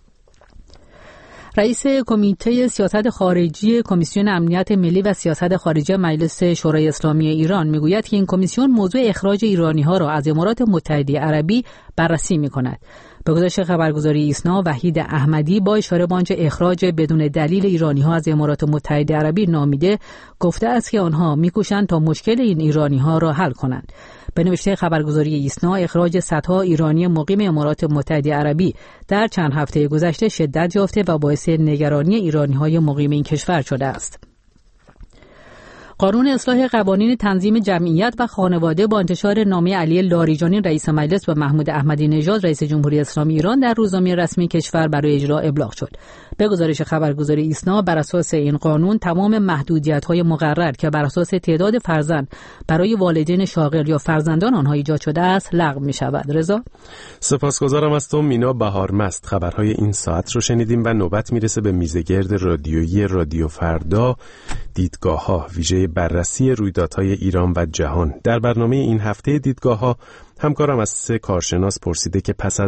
رئیس کمیته سیاست خارجی کمیسیون امنیت ملی و سیاست خارجی مجلس شورای اسلامی ایران میگوید که این کمیسیون موضوع اخراج ایرانی‌ها را از امارات متحده عربی بررسی می‌کند. به گزارش خبرگزاری ایسنا، وحید احمدی با اشاره به آنچه اخراج بدون دلیل ایرانی‌ها از امارات متحده عربی نامیده، گفته است که آنها می‌کوشند تا مشکل این ایرانی‌ها را حل کنند. به نوشته خبرگزاری ایسنا، اخراج صدها ایرانی مقیم امارات متحده عربی در چند هفته گذشته شدت یافته و باعث نگرانی ایرانی‌های مقیم این کشور شده است. قانون اصلاح قوانین تنظیم جمعیت و خانواده با انتشار نامه علی لاریجانی رئیس مجلس و محمود احمدی نژاد رئیس جمهوری اسلامی ایران در روزنامه رسمی کشور برای اجرا ابلاغ شد. به گزارش خبرگزاری ایسنا، بر اساس این قانون تمام محدودیت‌های مقرر که بر اساس تعداد فرزند برای والدین شاغل یا فرزندان آنها ایجاد شده است لغو می‌شود. رضا، سپاسگزارم از تو مینا بهارمست. خبرهای این ساعت رو شنیدیم و نوبت میرسه به میزگرد رادیویی رادیو فردا، دیدگاه‌ها، ویژه بررسی رویدادهای ایران و جهان. در برنامه این هفته دیدگاه‌ها همکارم از 3 کارشناس پرسیده که پس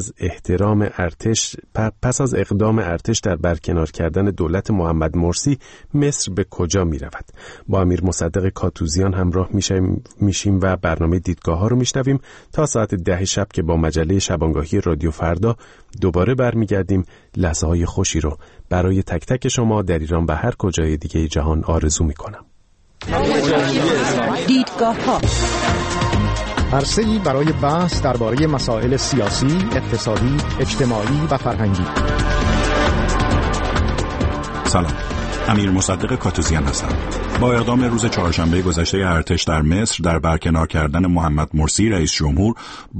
از اقدام ارتش در برکنار کردن دولت محمد مرسی مصر به کجا می رود؟ با امیر مصدق کاتوزیان همراه میشیم و برنامه دیدگاه‌ها رو میشنویم تا ساعت 10 شب که با مجله شبانگاهی رادیو فردا دوباره برمیگردیم. لحظه‌های خوشی رو برای تک تک شما در ایران و هر کجای دیگه جهان آرزو می‌کنم. دیدگاه‌ها، عرصه‌ای برای بحث درباره مسائل سیاسی، اقتصادی، اجتماعی و فرهنگی. سلام، امیر مصدق کاتوزیان هستم. با اقدام روز چهارشنبه گذشته ارتش در مصر در برکنار کردن محمد مرسی رئیس جمهور،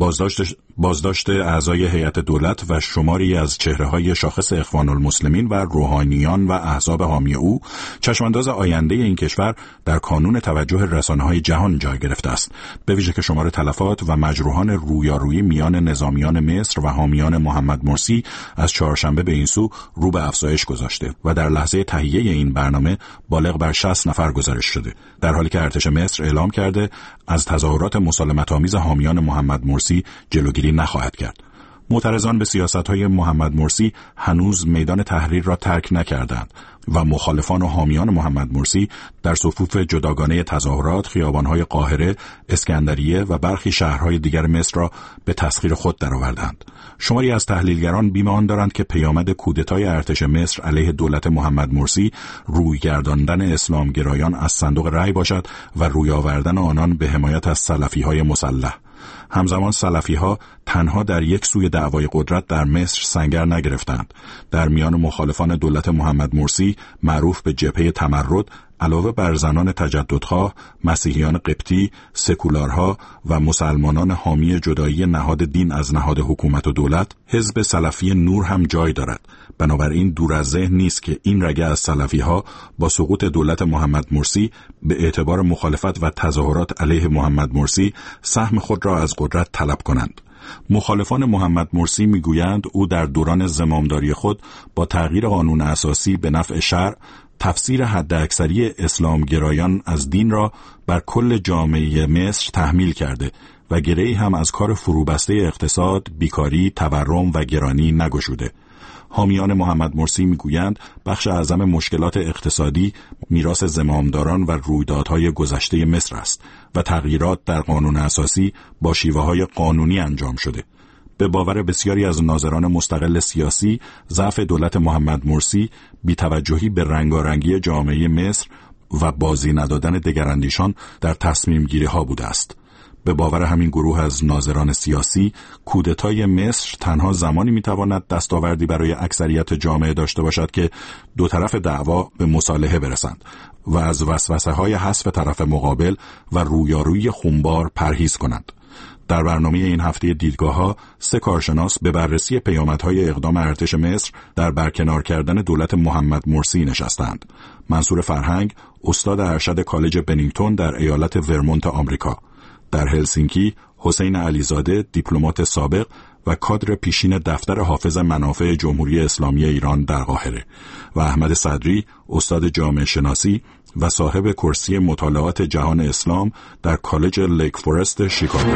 بازداشت اعضای هیئت دولت و شماری از چهره‌های شاخص اخوان المسلمین و روحانیان و احزاب حامی او، چشمانداز آینده این کشور در کانون توجه رسانه‌های جهان جای گرفته است، به ویژه که شمار تلفات و مجروحان رویارویی میان نظامیان مصر و حامیان محمد مرسی از چهارشنبه به این سو رو به افزایش گذاشته و در لحظه تهیه این برنامه بالغ بر 60 نفر گزارش شده، در حالی که ارتش مصر اعلام کرده از تظاهرات مسالمت‌آمیز حامیان محمد مرسی جلوگیری نخواهد کرد. معترضان به سیاست‌های محمد مرسی هنوز میدان تحریر را ترک نکردند و مخالفان و حامیان محمد مرسی در صفوف جداگانه تظاهرات خیابان‌های قاهره، اسکندریه و برخی شهرهای دیگر مصر را به تسخیر خود درآوردند. شماری از تحلیلگران بیم آن دارند که پیامد کودتای ارتش مصر علیه دولت محمد مرسی روی گرداندن اسلامگرایان از صندوق رأی باشد و روی آوردن آنان به حمایت از سلفی‌های مسلح. همزمان سلفی‌ها تنها در یک سوی دعوای قدرت در مصر سنگر نگرفتند. در میان مخالفان دولت محمد مرسی معروف به جبهه تمرد، علاوه بر زنان تجددخواه، مسیحیان قبطی، سکولارها و مسلمانان حامی جدایی نهاد دین از نهاد حکومت و دولت، حزب سلفی نور هم جای دارد. بنابراین دور از ذهن نیست که این رگه از سلفی‌ها با سقوط دولت محمد مرسی به اعتبار مخالفت و تظاهرات علیه محمد مرسی سهم خود را از قدرت طلب کنند. مخالفان محمد مرسی میگویند او در دوران زمامداری خود با تغییر قانون اساسی به نفع شرع تفسیر حداکثری اسلامگرایان از دین را بر کل جامعه مصر تحمیل کرده و گره‌ای هم از کار فروبسته اقتصاد، بیکاری، تورم و گرانی نگشوده. حامیان محمد مرسی میگویند بخش اعظم مشکلات اقتصادی میراث زمامداران و رویدادهای گذشته مصر است و تغییرات در قانون اساسی با شیوه‌های قانونی انجام شده. به باور بسیاری از ناظران مستقل سیاسی، ضعف دولت محمد مرسی بی‌توجهی به رنگارنگی جامعه مصر و بازی ندادن دگراندیشان در تصمیم گیری ها بوده است. به باور همین گروه از ناظران سیاسی، کودتای مصر تنها زمانی میتواند دستاوردی برای اکثریت جامعه داشته باشد که دو طرف دعوا به مصالحه برسند و از وسوسه‌های حذف طرف مقابل و رویارویی خونبار پرهیز کنند. در برنامه این هفته دیدگاه‌ها 3 کارشناس به بررسی پیامدهای اقدام ارتش مصر در برکنار کردن دولت محمد مرسی نشستند. منصور فرهنگ، استاد ارشد کالج بنینگتون در ایالت ورمونت آمریکا. در هلسینکی، حسین علیزاده، دیپلمات سابق و کادر پیشین دفتر حافظ منافع جمهوری اسلامی ایران در قاهره، و احمد صدری، استاد جامعه شناسی و صاحب کرسی مطالعات جهان اسلام در کالج لیک فورست شیکاگو.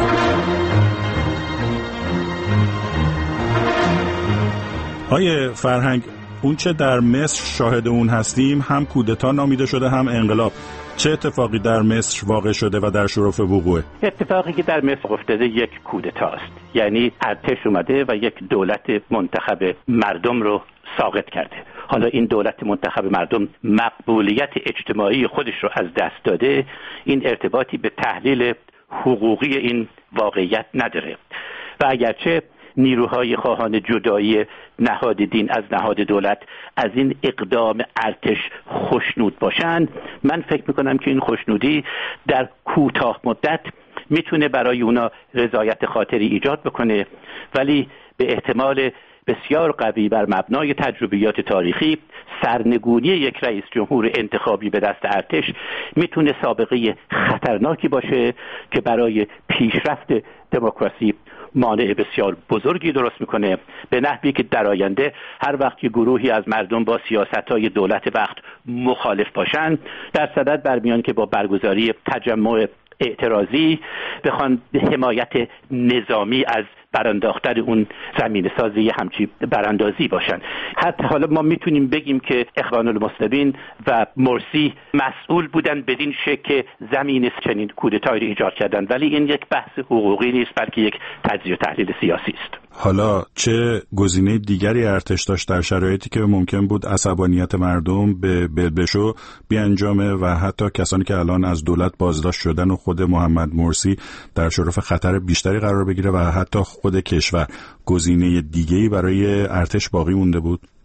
آیه فرهنگ، اون چه در مصر شاهد اون هستیم هم کودتا نامیده شده هم انقلاب. چه اتفاقی در مصر واقع شده و در شرف وقوعه؟ اتفاقی که در مصر افتاده یک کودتاست، یعنی ارتش اومده و یک دولت منتخب مردم رو ساقط کرده. حالا این دولت منتخب مردم مقبولیت اجتماعی خودش رو از دست داده، این ارتباطی به تحلیل حقوقی این واقعیت نداره و اگرچه نیروهای خواهان جدایی نهاد دین از نهاد دولت از این اقدام ارتش خوشنود باشند، من فکر میکنم که این خوشنودی در کوتاه مدت میتونه برای اونا رضایت خاطری ایجاد بکنه، ولی به احتمال بسیار قوی بر مبنای تجربیات تاریخی سرنگونی یک رئیس جمهور انتخابی به دست ارتش میتونه سابقه خطرناکی باشه که برای پیشرفت دموکراسی مانع بسیار بزرگی درست میکنه، به نحوی که در آینده هر وقت که گروهی از مردم با سیاست‌های دولت وقت مخالف باشن، در صدد برمیان که با برگزاری تجمع اعتراضی بخوان حمایت نظامی از برانداختن اون زمین سازی همچی براندازی باشن. حتی حالا ما میتونیم بگیم که اخوان المسلمین و مرسی مسئول بودن بدین شکل که زمین چنین کودتایی رو ایجاد کردن، ولی این یک بحث حقوقی نیست بلکه یک تجزیه و تحلیل سیاسی است. حالا چه گزینه دیگری ارتش داشت در شرایطی که ممکن بود عصبانیت مردم به بلبشو بیانجامه و حتی کسانی که الان از دولت بازداشت شدن و خود محمد مرسی در شرف خطر بیشتری قرار بگیره و حتی خود کشور، گزینه دیگه‌ای برای ارتش باقی مونده بود؟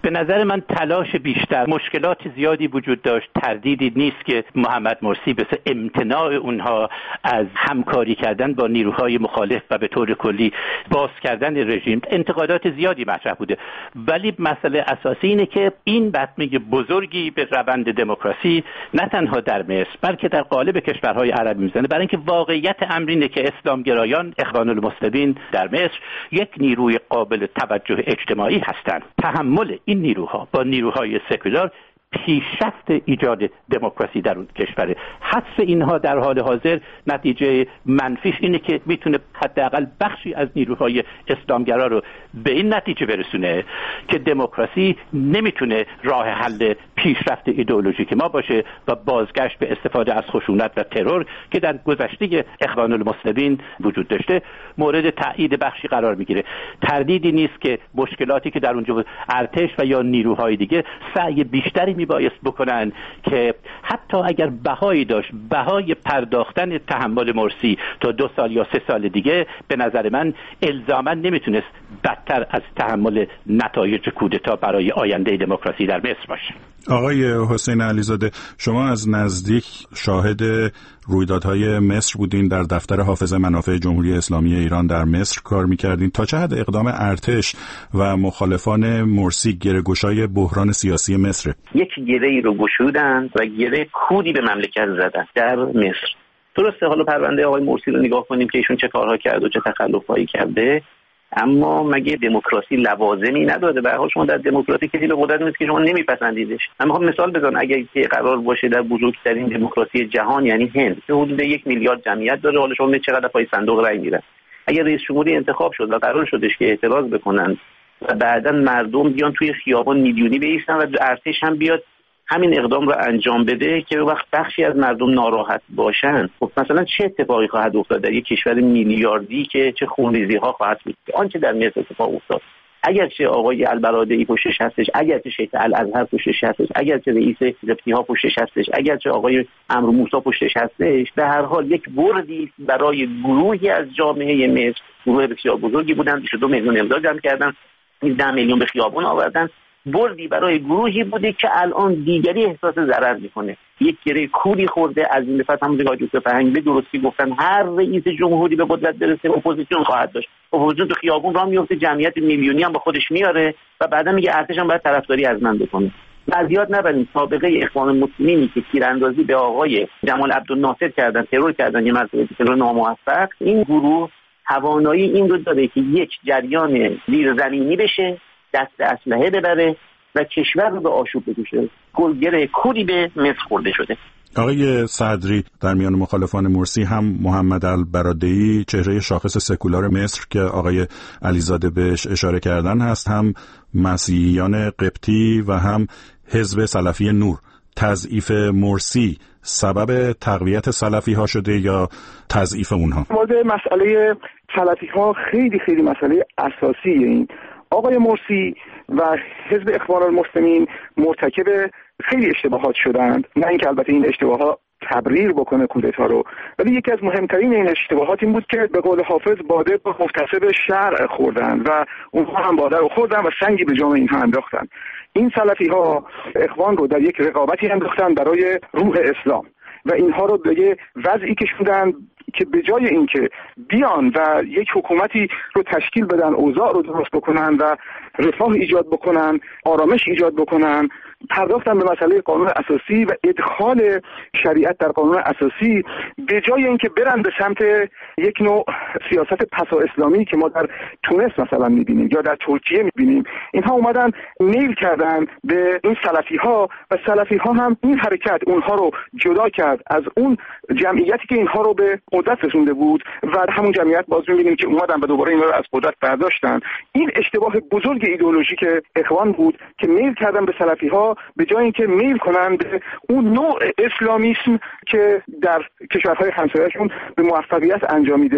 به نظر من تلاش بیشتر، مشکلات زیادی وجود داشت. تردیدی نیست که محمد مرسی به امتناع اونها از همکاری کردن با نیروهای مخالف و به طور کلی باز کردن رژیم، انتقادات زیادی مطرح بوده. ولی مسئله اساسی اینه که این بطمه بزرگی به روند دموکراسی نه تنها در مصر بلکه در قالب کشورهای عربی میزنه، برای اینکه واقعیت امر اینه که اسلامگرایان اخوان المسلمین در مصر یک نیروی قابل توجه اجتماعی هستند. تحمل این نیروها با نیروهای سکولار پیشرفت ایجاد دموکراسی در اون کشور. حذف اینها در حال حاضر نتیجه منفیش اینه که میتونه حداقل بخشی از نیروهای اسلامگرا رو به این نتیجه برسونه که دموکراسی نمیتونه راه حل پیشرفت ایدئولوژیک ما باشه و بازگشت به استفاده از خشونت و ترور که در گذشته اخوان المسلمین وجود داشته مورد تایید بخشی قرار میگیره. تردیدی نیست که مشکلاتی که در اونجا ارتش و یا نیروهای دیگه سعی بیشتری میبایست بکنن که حتی اگر بهایی داشت، بهای پرداختن تحمل مرسی تا 2 سال یا 3 سال دیگه به نظر من الزاما نمیتونست بدتر از تحمل نتایج کودتا برای آینده دموکراسی در مصر باشه. آقای حسین علیزاده، شما از نزدیک شاهد رویدادهای مصر بودین، در دفتر حافظ منافع جمهوری اسلامی ایران در مصر کار میکردین. تا چه حد اقدام ارتش و مخالفان مرسی گره‌گشای بحران سیاسی مصر؟ یک گره‌ای رو گشودن و گره کودی به مملکت زدن در مصر. درسته حالا پرونده آقای مرسی رو نگاه کنیم که ایشون چه کارها کرده و چه تخلفایی کرده، اما مگه دموکراسی لوازمی نداره؟ به هر حال شما در دموکراسی کسی به قدرت نیست که شما نمیپسندیدش. من میخوام مثال بزنم، اگر که قرار باشه در بزرگترین دموکراسی جهان یعنی هند که حدود 1 میلیارد جمعیت داره، حالا شما چقدر پای صندوق رای میرن، اگر رئیس جمهوری انتخاب شد و قرار شدش که اعتراض بکنن و بعداً مردم بیان توی خیابان میلیونی بایستن و ارتش هم بیاد همین اقدام رو انجام بده که وقت بخشی از مردم ناراحت باشن، خب مثلا چه اتفاقی خواهد افتاد در یک کشور میلیاردی که چه خونریزی ها خواهد بود؟ آنچه در مصر اتفاق افتاد، اگرچه آقای البرادعی پشتش هستش، اگرچه شیخ الازهر پشتش هستش، اگرچه رئیس زفتی ها پشتش هستش، اگرچه آقای عمرو موسی پشتش هستش، به هر حال یک بردی برای گروهی از جامعه مصر، گروه بسیار بزرگی بودن، 22 میلیون امضا جمع کردن، 10 میلیون به خیابان آوردن، بردی برای گروهی بوده که الان دیگری احساس ضرر میکنه. یک گره کوری خورده. از این دفعه همون آقای جوزف فرهنگی به درستی گفتن هر رئیس جمهوری به قدرت برسه اپوزیسیون خواهد داشت. اپوزیسیون تو خیابون راه میفته، جمعیت میلیونی هم با خودش میاره و بعدا میگه ارتش هم باید طرفداری از من بکنه. زیاد نبریم سابقه اخوان المسلمینی که تیراندازی به آقای جمال عبدالناصر کردن، ترور کردن، یه مرتبه ترور ناموفق، این گروه توانایی این رو داره که یک جریان زیرزمینی بشه، دست اسلحه ببره و کشور رو به آشوب بکشه. گلگره کوری به مصر خورده شده. آقای صدری، در میان مخالفان مرسی هم محمد البرادعی، چهره شاخص سکولار مصر که آقای علیزاده بهش اشاره کردن هست، هم مسیحیان قبطی و هم حزب سلفی نور. تضعیف مرسی سبب تقویت سلفی ها شده یا تضعیف اونها؟ مورد مسئله سلفی ها خیلی مسئله اساسیه. این آقای مرسی و حزب اخوان المسلمین مرتکب خیلی اشتباهات شدند، نه اینکه البته این اشتباهات تبریر بکنه کودتا رو، ولی یکی از مهمترین این اشتباهات این بود که به قول حافظ باده به محتسب شرع خوردن و اونها هم باده رو خوردن و سنگی به جام اینها انداختن. این سلفی ها اخوان رو در یک رقابتی انداختن برای روح اسلام و اینها رو به یه وضعی کشوندن که به جای اینکه بیان و یک حکومتی رو تشکیل بدن، اوضاع رو درست بکنن و رفاه ایجاد بکنن، آرامش ایجاد بکنن، پرداختن به مسئله قانون اساسی و ادخال شریعت در قانون اساسی، به جای اینکه برن به سمت یک نوع سیاست پسا اسلامی که ما در تونس مثلا می‌بینیم یا در ترکیه می‌بینیم، اینها اومدن میل کردن به این سلفی ها و سلفی ها هم این حرکت اونها رو جدا کرد از اون جمعیتی که اینها رو به قدرت رسونده بود و همون جمعیت باز می‌بینیم که اومدن و دوباره اینا رو از قدرت برداشتن. این اشتباه بزرگ ایدئولوژیک اخوان بود که میل کردن به سلفی ها به جای اینکه میل کنن به اون نوع اسلامیسم که در کشورهای همسایه‌شون به موفقیت انجامیده و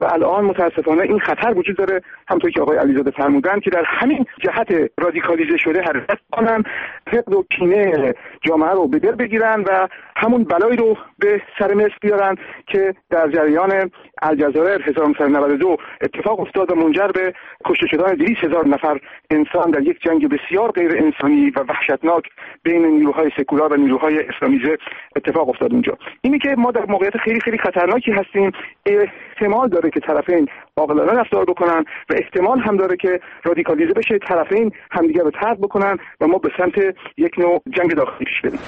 الان متاسفانه این خطر وجود داره، همونطور که آقای علیزاده فرمودن، که در همین جهت رادیکالیزه شده حرکت کنن، حقد و کینه جامعه رو به در بگیرن و همون بلایی رو به سر مصر بیارن که در جریان الجزایر 1992 اتفاق افتاد و منجر به کشته شدن 200,000 نفر انسان در یک جنگ بسیار غیر انسانی و وحشتناک بین نیروهای سکولار و نیروهای اسلامیزه اتفاق افتاد اونجا. اینی که ما در موقعیت خیلی خیلی خطرناکی هستیم، احتمال داره که طرفین عاقلانه رفتار بکنن و احتمال هم داره که رادیکالیزه بشه، طرفین همدیگر رو طرد بکنن و ما به سمت یک نوع جنگ داخلی پیش بریم.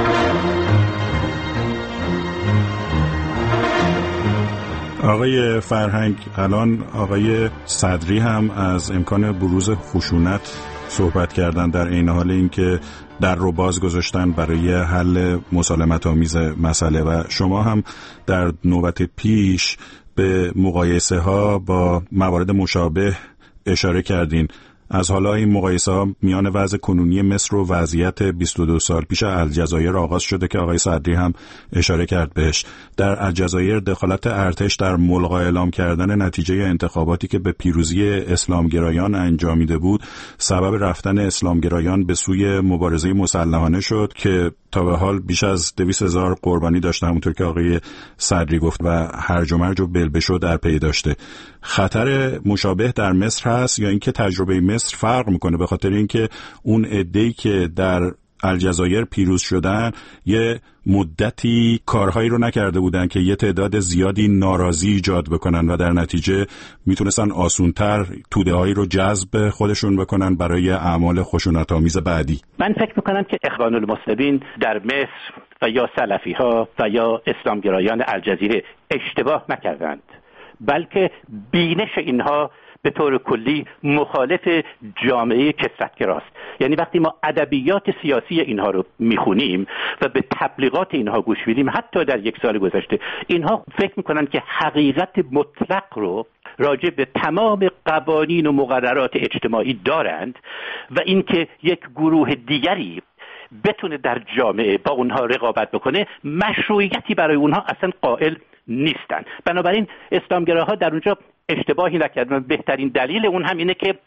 آقای فرهنگ، الان آقای صدری هم از امکان بروز خشونت صحبت کردن، در این حال اینکه در رو باز گذاشتن برای حل مسالمت آمیز مسئله، و شما هم در نوبت پیش به مقایسه ها با موارد مشابه اشاره کردین. از حالا این مقایسه ها میان وضع کنونی مصر و وضعیت 22 سال پیش الجزایر آغاز شده که آقای صدری هم اشاره کرد بهش. در الجزایر دخالت ارتش در ملغا اعلام کردن نتیجه انتخاباتی که به پیروزی اسلامگرایان انجامیده بود سبب رفتن اسلامگرایان به سوی مبارزه مسلحانه شد که تا به حال بیش از 200,000 قربانی داشته، همونطور که آقای صدری گفت، و هرج و مرج و بلبشو در پی داشته. خطر مشابه در مصر هست یا اینکه تجربه مصر فرق میکنه به خاطر اینکه اون عده‌ای که در الجزایر پیروز شدن یه مدتی کارهایی رو نکرده بودن که یه تعداد زیادی ناراضی ایجاد بکنن و در نتیجه میتونستن آسونتر توده‌هایی رو جذب خودشون بکنن برای اعمال خشونت‌آمیز بعدی؟ من فکر میکنم که اخوان المسلمین در مصر و یا سلفی ها و یا اسلامگرایان الجزیره اشتباه نکردند، بلکه بینش اینها به طور کلی مخالف جامعه کثرت‌گراست. یعنی وقتی ما ادبیات سیاسی اینها رو میخونیم و به تبلیغات اینها گوش میدیم، حتی در یک سال گذشته، اینها فکر میکنن که حقیقت مطلق رو راجع به تمام قوانین و مقررات اجتماعی دارند و اینکه یک گروه دیگری بتونه در جامعه با اونها رقابت بکنه مشروعیتی برای اونها اصلا قائل نیستن. بنابراین اسلامگراها در اونجا اشتباهی نکردن. بهترین دلیل اون هم اینه که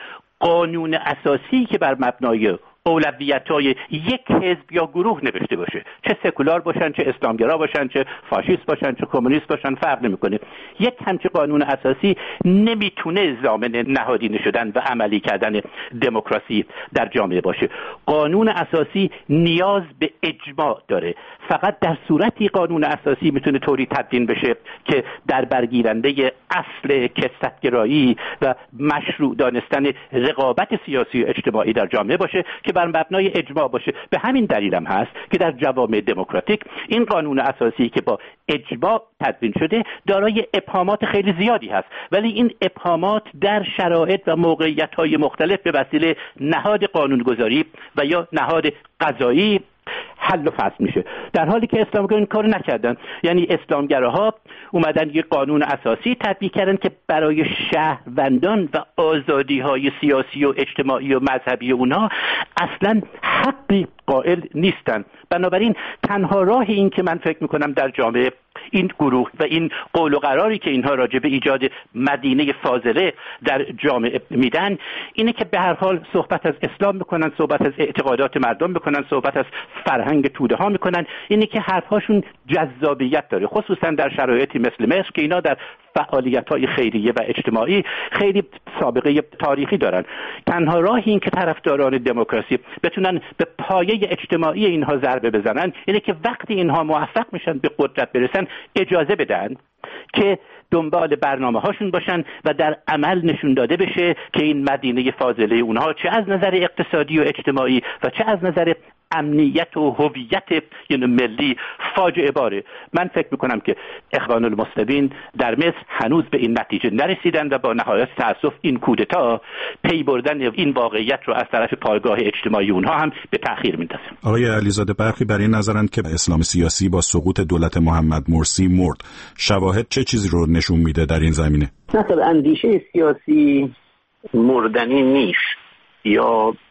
قانون اساسی که بر مبنای اولویت‌های یک حزب یا گروه نوشته باشه، چه سکولار باشن، چه اسلامگرا باشن، چه فاشیست باشن، چه کمونیست باشن، فرق نمی‌کنه. یک همچین قانون اساسی نمیتونه ضامن نهادینه شدن و عملی کردن دموکراسی در جامعه باشه. قانون اساسی نیاز به اجماع داره. فقط در صورتی قانون اساسی میتونه طوری تدوین بشه که در برگیرنده اصل کثرت‌گرایی و مشروع دانستن رقابت سیاسی و اجتماعی در جامعه باشه که بر مبنای اجماع باشه. به همین دلیل هم هست که در جوامع دموکراتیک این قانون اساسی که با اجماع تدوین شده دارای ابهامات خیلی زیادی هست، ولی این ابهامات در شرایط و موقعیت‌های مختلف به وسیله نهاد قانونگذاری و یا نهاد قضایی حل و فصل میشه، در حالی که اسلامگرایان این کارو نکردن. یعنی اسلامگراها اومدن یک قانون اساسی تطبیق کردن که برای شهروندان و آزادی‌های سیاسی و اجتماعی و مذهبی اونها اصلا حقی قائل نیستن. بنابراین تنها راه این که من فکر میکنم در جامعه این گروه و این قول و قراری که اینها راجع به ایجاد مدینه فاضله در جامعه میدن اینه که به هر حال صحبت از اسلام میکنن، صحبت از اعتقادات مردم میکنن، صحبت از فرهنگ توده ها میکنن. اینه که حرفهاشون جذابیت داره، خصوصا در شرایطی مثل مصر که اینا در فعالیت‌های خیریه و اجتماعی خیلی سابقه تاریخی دارن. تنها راه این که طرفداران دموکراسی بتونن به پایه اجتماعی اینها ضربه بزنن اینه که وقتی اینها موفق میشن به قدرت برسن اجازه بدن که دنبال برنامه هاشون باشن و در عمل نشون داده بشه که این مدینه فاضله اونها چه از نظر اقتصادی و اجتماعی و چه از نظر امنیت و هویت ملی فاجعه باره. من فکر میکنم که اخوان المسلمین در مصر هنوز به این نتیجه نرسیدن و با نهایت تأسف این کودتا پی بردن این واقعیت رو از طرف پایگاه اجتماعی اونها هم به تأخیر میندازه. آقای علیزاده برخی بر این نظرند که اسلام سیاسی با سقوط دولت محمد مرسی مرد. شواهد چه چیزی رو نشون میده در این زمینه؟ مثلا اندیشه سیاسی مردنی نیست یا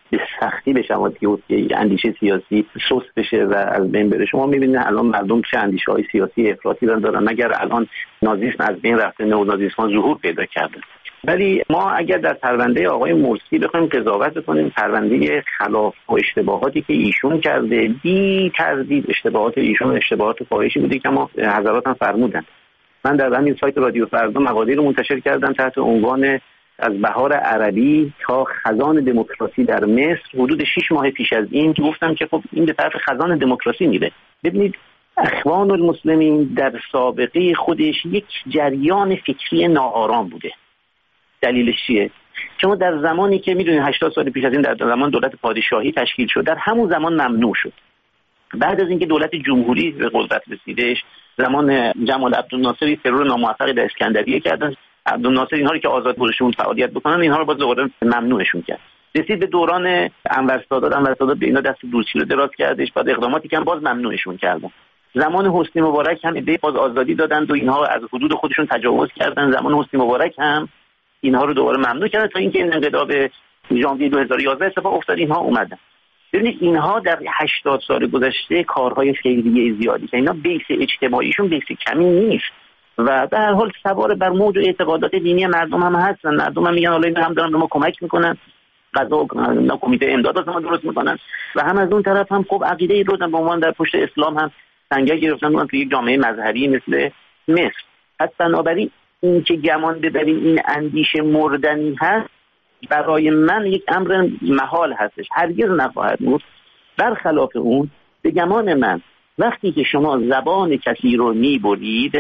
به سختی به شواهدی که اندیشه سیاسی سست بشه و از بین بره. شما می‌بینید الان مردم چه اندیشه‌های سیاسی افراطی دارن، مگر الان نازیسم از بین رفته، نئونازیسم ظهور پیدا کرده. ولی ما اگر در پرونده آقای مرسی بخوایم قضاوت کنیم، پرونده خلاف و اشتباهاتی که ایشون کرده، بی تردید اشتباهات ایشون اشتباهات فاحشی بوده که ما حضرات هم فرمودن. من در همین سایت رادیو فردا مقاله رو منتشر کردم تحت عنوان از بهار عربی تا خزان دموکراسی در مصر. حدود 6 ماه پیش از این گفتم که خب این به طرف خزان دموکراسی میره. ببینید اخوان المسلمین در سابقه خودش یک جریان فکری ناآرام بوده. دلیلش چیه؟ شما در زمانی که میدونید 80 سال پیش از این در زمان دولت پادشاهی تشکیل شد، در همون زمان ممنوع شد. بعد از اینکه دولت جمهوری به قدرت رسیدش، زمان جمال عبدالناصر ترور ناموفقی در اسکندریه کردن. عبدالناصر اینها رو که آزاد گذاشتون فعالیت بکنن، اینها رو باز دوباره ممنوعشون کرد. رسید به دوران انور سادات به اینا دست دورچین رو دراز کردش، بعد اقداماتی که باز ممنوعشون کردن. زمان حسنی مبارک هم ایده باز آزادی دادن و اینها از حدود خودشون تجاوز کردن. زمان حسنی مبارک هم اینها رو دوباره ممنوع کردن تا اینکه این انقلاب ژانویه 2011 اتفاق افتاد، اینها اومدن. ببینید اینها در 80 سال گذشته کارهای خیریه زیادی که اینا بیس اجتماعیشون بیس کمی نیست و در هر حال سوار بر موج و اعتقادات دینی مردم هم هستن. مردم هم میگن حالا اینا هم دارن به ما کمک میکنن، قضا و کمیته امداد از ما درست میکنن و هم از اون طرف هم خب عقیده ای رو به عنوان در پشت اسلام هم سنگر گرفتن توی یک جامعه مذهبی مثل مصر. پس بنابراین این که گمان ببریم این اندیشه مردنی هست، برای من یک امر محال هستش، هرگز نخواهد بود. برخلاف اون به گمان من وقتی که شما زبان کسی رو میبرید،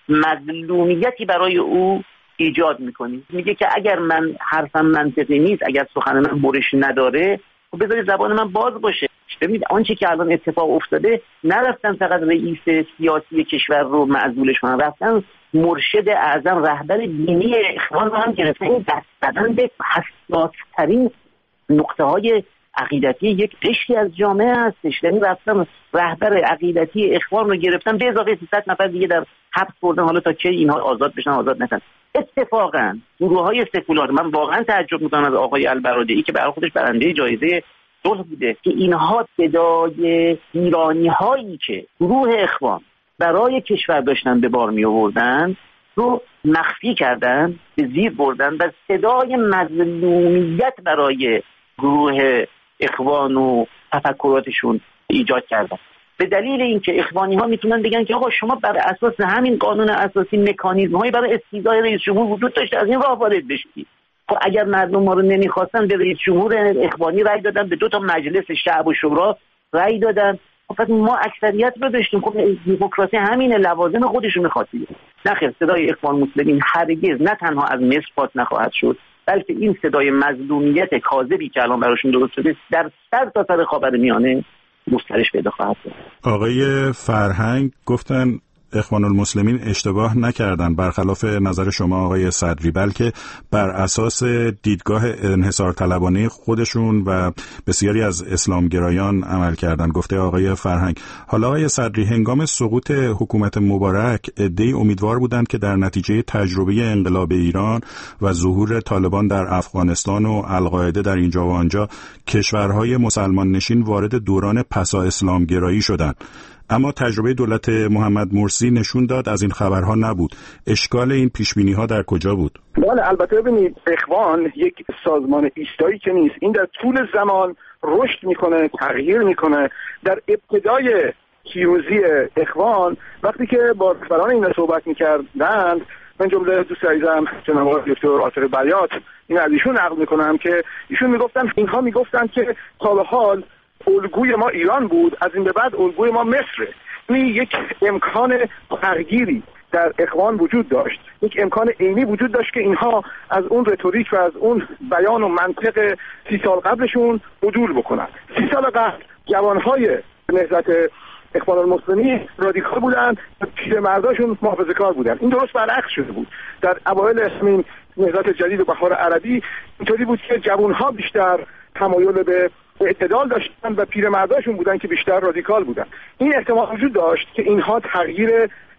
مظلومیتی برای او ایجاد میکنید. میگه که اگر من حرفم منطقی نیست، اگر سخن من برش نداره، خب بذارید زبان من باز باشه. ببینید آنچه که الان اتفاق افتاده، نرفتن فقط رئیس سیاسی کشور رو معزولش کنن، رفتن مرشد اعظم رهبر دینی اخوان رو هم گرفتن. این دست زدن به حساس‌ترین نقطه‌های عقیدتی یک قشری از جامعه هستش. یعنی رفتن رهبر عقیدتی اخوان رو گرفتن، به اضافه 300 نفر دیگه در حبس بردن، حالا تا چه اینها آزاد بشن آزاد نشن. اتفاقا گروه‌های سکولار، من واقعا تعجب می‌کنم از آقای البرادعی که برای خودش برنده جایزه صلح بوده، که اینها صدای ایرانی‌هایی که گروه اخوان برای کشور داشتن به بار می آوردن رو مخفی کردن، به زیر بردن و صدای مظلومیت برای گروه اخوان و تفکراتشون ایجاد کردن. به دلیل اینکه اخوانی ها میتونن بگن که آقا شما بر اساس همین قانون اساسی مکانیزم هایی برای استیضاح رئیس جمهور وجود داشته، از این راه وارد بشید. خب اگر مردم ما رو نمیخواستن، به رئیس جمهور اخوانی رأی دادن، به 2 مجلس شعب و شورا رأی دادن. خب ما اکثریت رو داشتیم. خب دموکراسی همین لوازم خودش رو می‌خواد. نخیر، صدای اخوان مسلمین هرگز نه تنها از مصر پاک نخواهد شد، بلکه این صدای مظلومیت کاذبی که الان براشون درست شده در سرتاسر خاورمیانه گسترش پیدا خواهد کرد. آقای فرهنگ گفتن اخوان المسلمین اشتباه نکردن، برخلاف نظر شما آقای صدری، بلکه بر اساس دیدگاه انحصار طلبانه خودشون و بسیاری از اسلامگرایان عمل کردن، گفته آقای فرهنگ. حالا آقای صدری، هنگام سقوط حکومت مبارک عده‌ای امیدوار بودند که در نتیجه تجربه انقلاب ایران و ظهور طالبان در افغانستان و القاعده در اینجا و آنجا، کشورهای مسلمان نشین وارد دوران پسا اسلامگرایی شدند. اما تجربه دولت محمد مرسی نشون داد از این خبرها نبود. اشکال این پیشبینی‌ها در کجا بود؟ بله، البته ببینید اخوان یک سازمان ایستایی که نیست. این در طول زمان رشد میکنه، تغییر میکنه. در ابتدای پیروزی اخوان وقتی که با رهبران اینا صحبت میکردند، من جمله دوست عزیزم جناب دکتر عاطف بیات این از ایشون نقل میکنم که ایشون میگفتن، اینها میگفتن که تا به حال الگوی ما ایران بود، از این به بعد الگوی ما مصره. یعنی یک امکان تغییری در اخوان وجود داشت، یک امکان عینی وجود داشت که اینها از اون رتوریک و از اون بیان و منطق 30 سال قبلشون عدول بکنن. 30 سال قبل جوانهای نهضت اخوان المسلمین رادیکال بودن، پیرمرداشون محافظه‌کار بودن. این درست برعکس شده بود. در اوایل همین نهضت جدید و بهار عربی اینطوری بود که جوانها بیشتر تمایل به اعتدال داشتن و پیرمرداشون بودن که بیشتر رادیکال بودن. این احتمال وجود داشت که اینها تغییر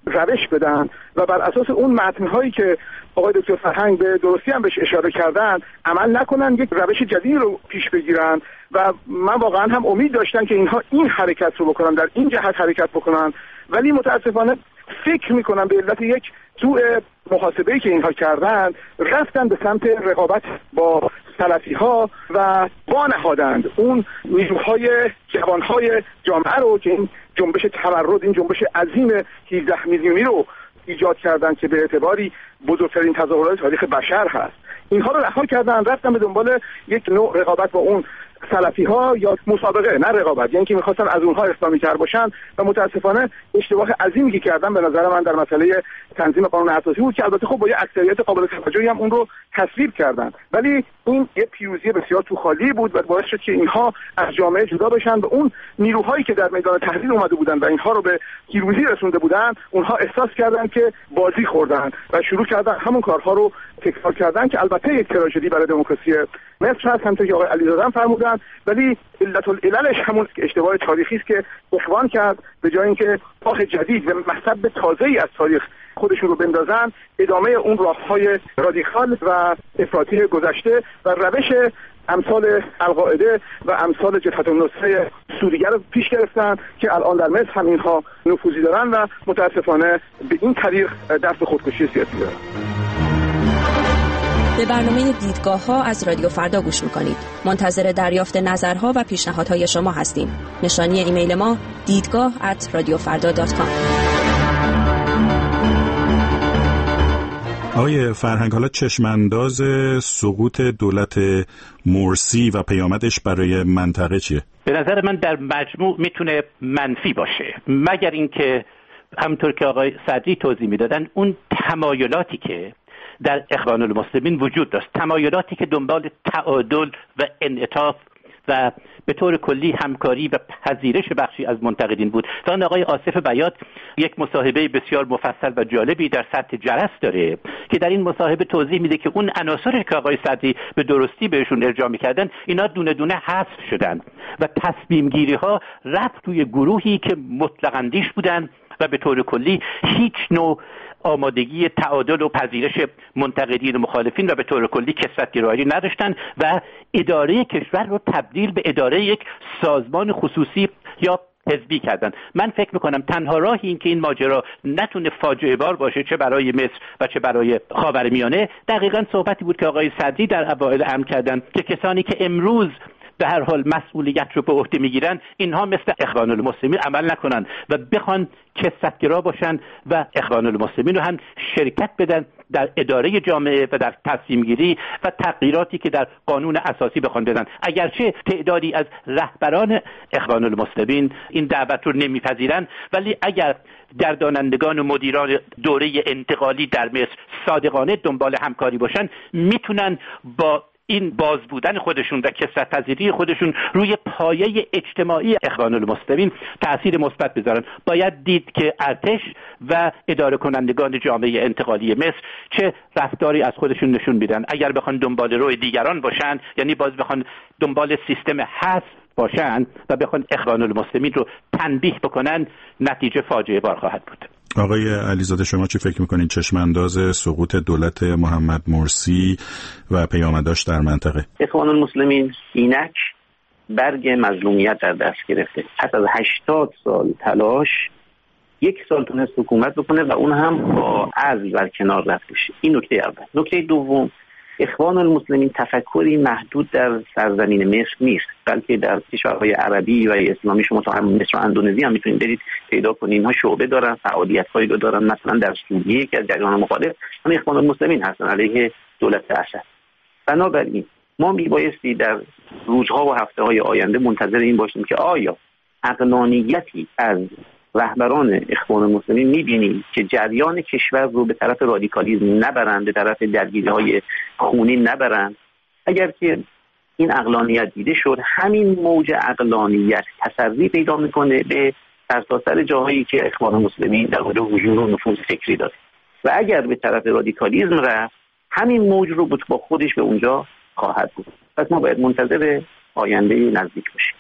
روش بدن و بر اساس اون متن‌هایی که آقای دکتر فرهنگ به درستی هم بهش اشاره کردن عمل نکنن، یک روش جدید رو پیش بگیرن و من واقعا هم امید داشتم که اینها این حرکت رو بکنن، در این جهت حرکت بکنن، ولی متاسفانه فکر میکنم به علت یک سوء محاسبه‌ای که اینها کردن رفتن به سمت رقابت با سلفی ها و وانهادند اون نیروهای جوانهای جامعه رو که این جنبش تمرد، این جنبش عظیم 18 میلیونی رو ایجاد کردن که به اعتباری بزرگترین تظاهرات تاریخ بشر هست، اینها رو رها کردن، رفتن به دنبال یک نوع رقابت با اون سلفی ها یا مسابقه، نه رقابت، یعنی که میخواستن از اونها اسلامی تر باشن و متاسفانه اشتباه عظیمی که کردن به نظر من در مسئله تنظیم قانون اساسی بود که البته خب با یه اکثریت قابل توجهی هم اون رو تصویب کردن، ولی این یه پیروزی بسیار توخالی بود و باعث شد که اینها از جامعه جدا بشن و اون نیروهایی که در میدان تحریر اومده بودن و اینها رو به پیروزی رسونده بودن، اونها احساس کردن که بازی خوردن و شروع کردن همون کارها رو تکرار کردن که البته یک تراژدی برای دموکراسی مصر هست، همونطور که آقای علیزاده هم فرمودن، ولی علت العللش همون اشتباه تاریخی است که اخوان کرد، به جای اینکه راه جدید و مصب تازه‌ای از تاریخ خودشون رو بندازن، ادامه اون راههای رادیکال و افراطی گذشته و روش امثال القاعده و امثال جبهة النصره سوریه رو پیش گرفتن که الان در مصر هم اینها نفوذی دارن و متاسفانه به این طریق دست خودکشی سیاسی دارن. به برنامه دیدگاه‌ها از رادیو فردا گوش می‌کنید. منتظر دریافت نظرها و پیشنهادهای شما هستیم. نشانی ایمیل ما دیدگاه@radiofarda.com. آقای فرهنگ، حالا چشمانداز سقوط دولت مرسی و پیامدش برای منطقه چیه؟ به نظر من در مجموع میتونه منفی باشه، مگر اینکه همونطور که آقای صدری توضیح میدادن اون تمایلاتی که در اخوان المسلمین وجود داشت، تمایلاتی که دنبال تعادل و انعطاف و به طور کلی همکاری و پذیرش بخشی از منتقدین بود. و آقای آصف بیات یک مصاحبه بسیار مفصل و جالبی در سطح جرس داره که در این مصاحبه توضیح میده که اون عناصری که آقای صدری به درستی بهشون ارجاع میکردن اینا دونه دونه حذف شدن و تصمیم گیری ها رفت توی گروهی که مطلق اندیش بودن و به طور کلی هیچ نوع آمادگی تعادل و پذیرش منتقدین و مخالفین و به طور کلی کثرت‌گرایی نداشتن و اداره کشور رو تبدیل به اداره یک سازمان خصوصی یا حزبی کردن. من فکر میکنم تنها راهی این که این ماجرا نتونه فاجعه بار باشه، چه برای مصر و چه برای خاورمیانه، دقیقاً صحبتی بود که آقای صدری در اوایل امر کردن که کسانی که امروز به هر حال مسئولیت رو به عهده میگیرن اینها مثل اخوان المسلمین عمل نکنن و بخوان کثرت‌گرا باشن و اخوان المسلمین رو هم شرکت بدن در اداره جامعه و در تصمیم گیری و تغییراتی که در قانون اساسی بخوان بدن. اگرچه تعدادی از رهبران اخوان المسلمین این دعوت رو نمیپذیرن، ولی اگر گردانندگان و مدیران دوره انتقالی در مصر صادقانه دنبال همکاری باشن، میتونن با این باز بودن خودشون و کثرت پذیری خودشون روی پایه اجتماعی اخوان المسلمین تأثیر مثبت بذارن. باید دید که ارتش و اداره کنندگان جامعه انتقالی مصر چه رفتاری از خودشون نشون میدن. اگر بخوان دنبال روی دیگران باشن، یعنی باز بخوان دنبال سیستم حذف باشن و بخوان اخوان المسلمین رو تنبیه بکنن، نتیجه فاجعه بار خواهد بود. آقای علیزاده، شما چی فکر میکنین چشمانداز سقوط دولت محمد مرسی و پیامداش در منطقه؟ اخوان المسلمین اینک برگ مظلومیت در دست گرفته. پس از 80 سال تلاش 1 سال تونست حکومت بکنه و اون هم با عزل بر کنار رفتش. این نکته اول. نکته دوم، اخوان المسلمین تفکری محدود در سرزمین مصر نیست، بلکه در کشورهای عربی و اسلامی، شما تا هم مصر و اندونزی هم میتونید برید پیدا کنید، اینها شعبه دارن، فعالیت‌هایی رو دارن. مثلا در سوریه که از جریان مخالف هم اخوان المسلمین هستن علیه دولت اسد. بنابراین ما میبایستی در روزها و هفته‌های آینده منتظر این باشیم که آیا عقلانیتی از رهبران اخوان المسلمین می‌بینیم که جریان کشور رو به طرف رادیکالیسم نبرند، به طرف درگیری‌های خونین نبرند. اگر که این عقلانیت دیده شد، همین موج عقلانیت تسری پیدا می‌کنه به سرتاسر جاهایی که اخوان المسلمین در واقع حضور و نفوذ فکری داره و اگر به طرف رادیکالیسم رفت، همین موج رو با خودش به اونجا خواهد بود. پس ما باید منتظر آینده نزدیک باشیم.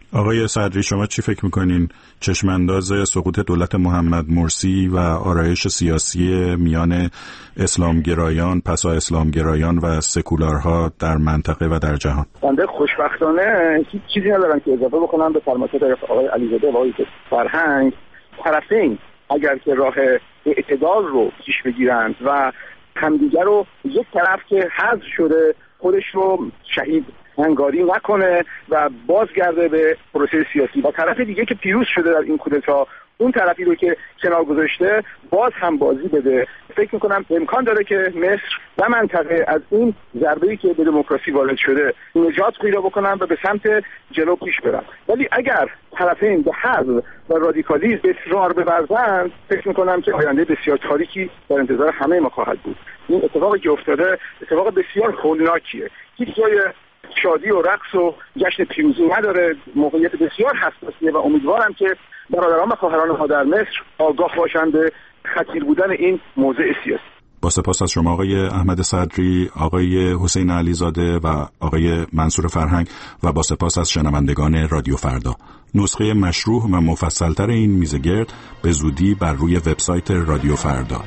آقای صدری، شما چی فکر میکنین چشمانداز سقوط دولت محمد مرسی و آرایش سیاسی میان اسلامگرایان، پسا اسلامگرایان و سکولارها در منطقه و در جهان؟ بنده خوشبختانه هیچ چیزی ندارم که اضافه بکنم به فرمایشات آقای علیزاده و آقای فرهنگ. طرفین اگر که راه اعتدال رو پیش بگیرند و همدیگر رو، یک طرف که حذف شده خودش رو شهید انگاری نکنه و بازگرده به پروسه سیاسی، و طرف دیگه که پیروز شده در این کودتا اون طرفی رو که کنار گذاشته باز هم بازی بده. فکر میکنم امکان داره که مصر و منطقه از این ضربه‌ای که به دموکراسی وارد شده نجات پیدا بکنن و به سمت جلو پیش برن. ولی اگر طرفین به حذف و رادیکالیسم اصرار بورزند، فکر میکنم که آینده بسیار تاریکی در انتظار همه ما خواهد بود. این اتفاقی که افتاده اتفاق بسیار هولناکیه، هیچ جای شادی و رقص و جشن پیروزی نداره، موقعیت بسیار حساسیه و امیدوارم که برادران و خواهران ما در مصر آگاه باشند به خطیر بودن این موضع سیاسی. با سپاس از شما آقای احمد صدری، آقای حسین علیزاده و آقای منصور فرهنگ، و با سپاس از شنوندگان رادیو فردا. نسخه مشروح و مفصلتر این میزگرد به زودی بر روی وبسایت رادیو فردا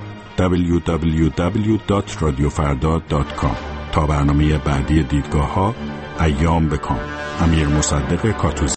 www.radiofarda.com. تا برنامه بعدی دیدگاه‌ها، ایام بکام. امیر مصدق کاتوزی.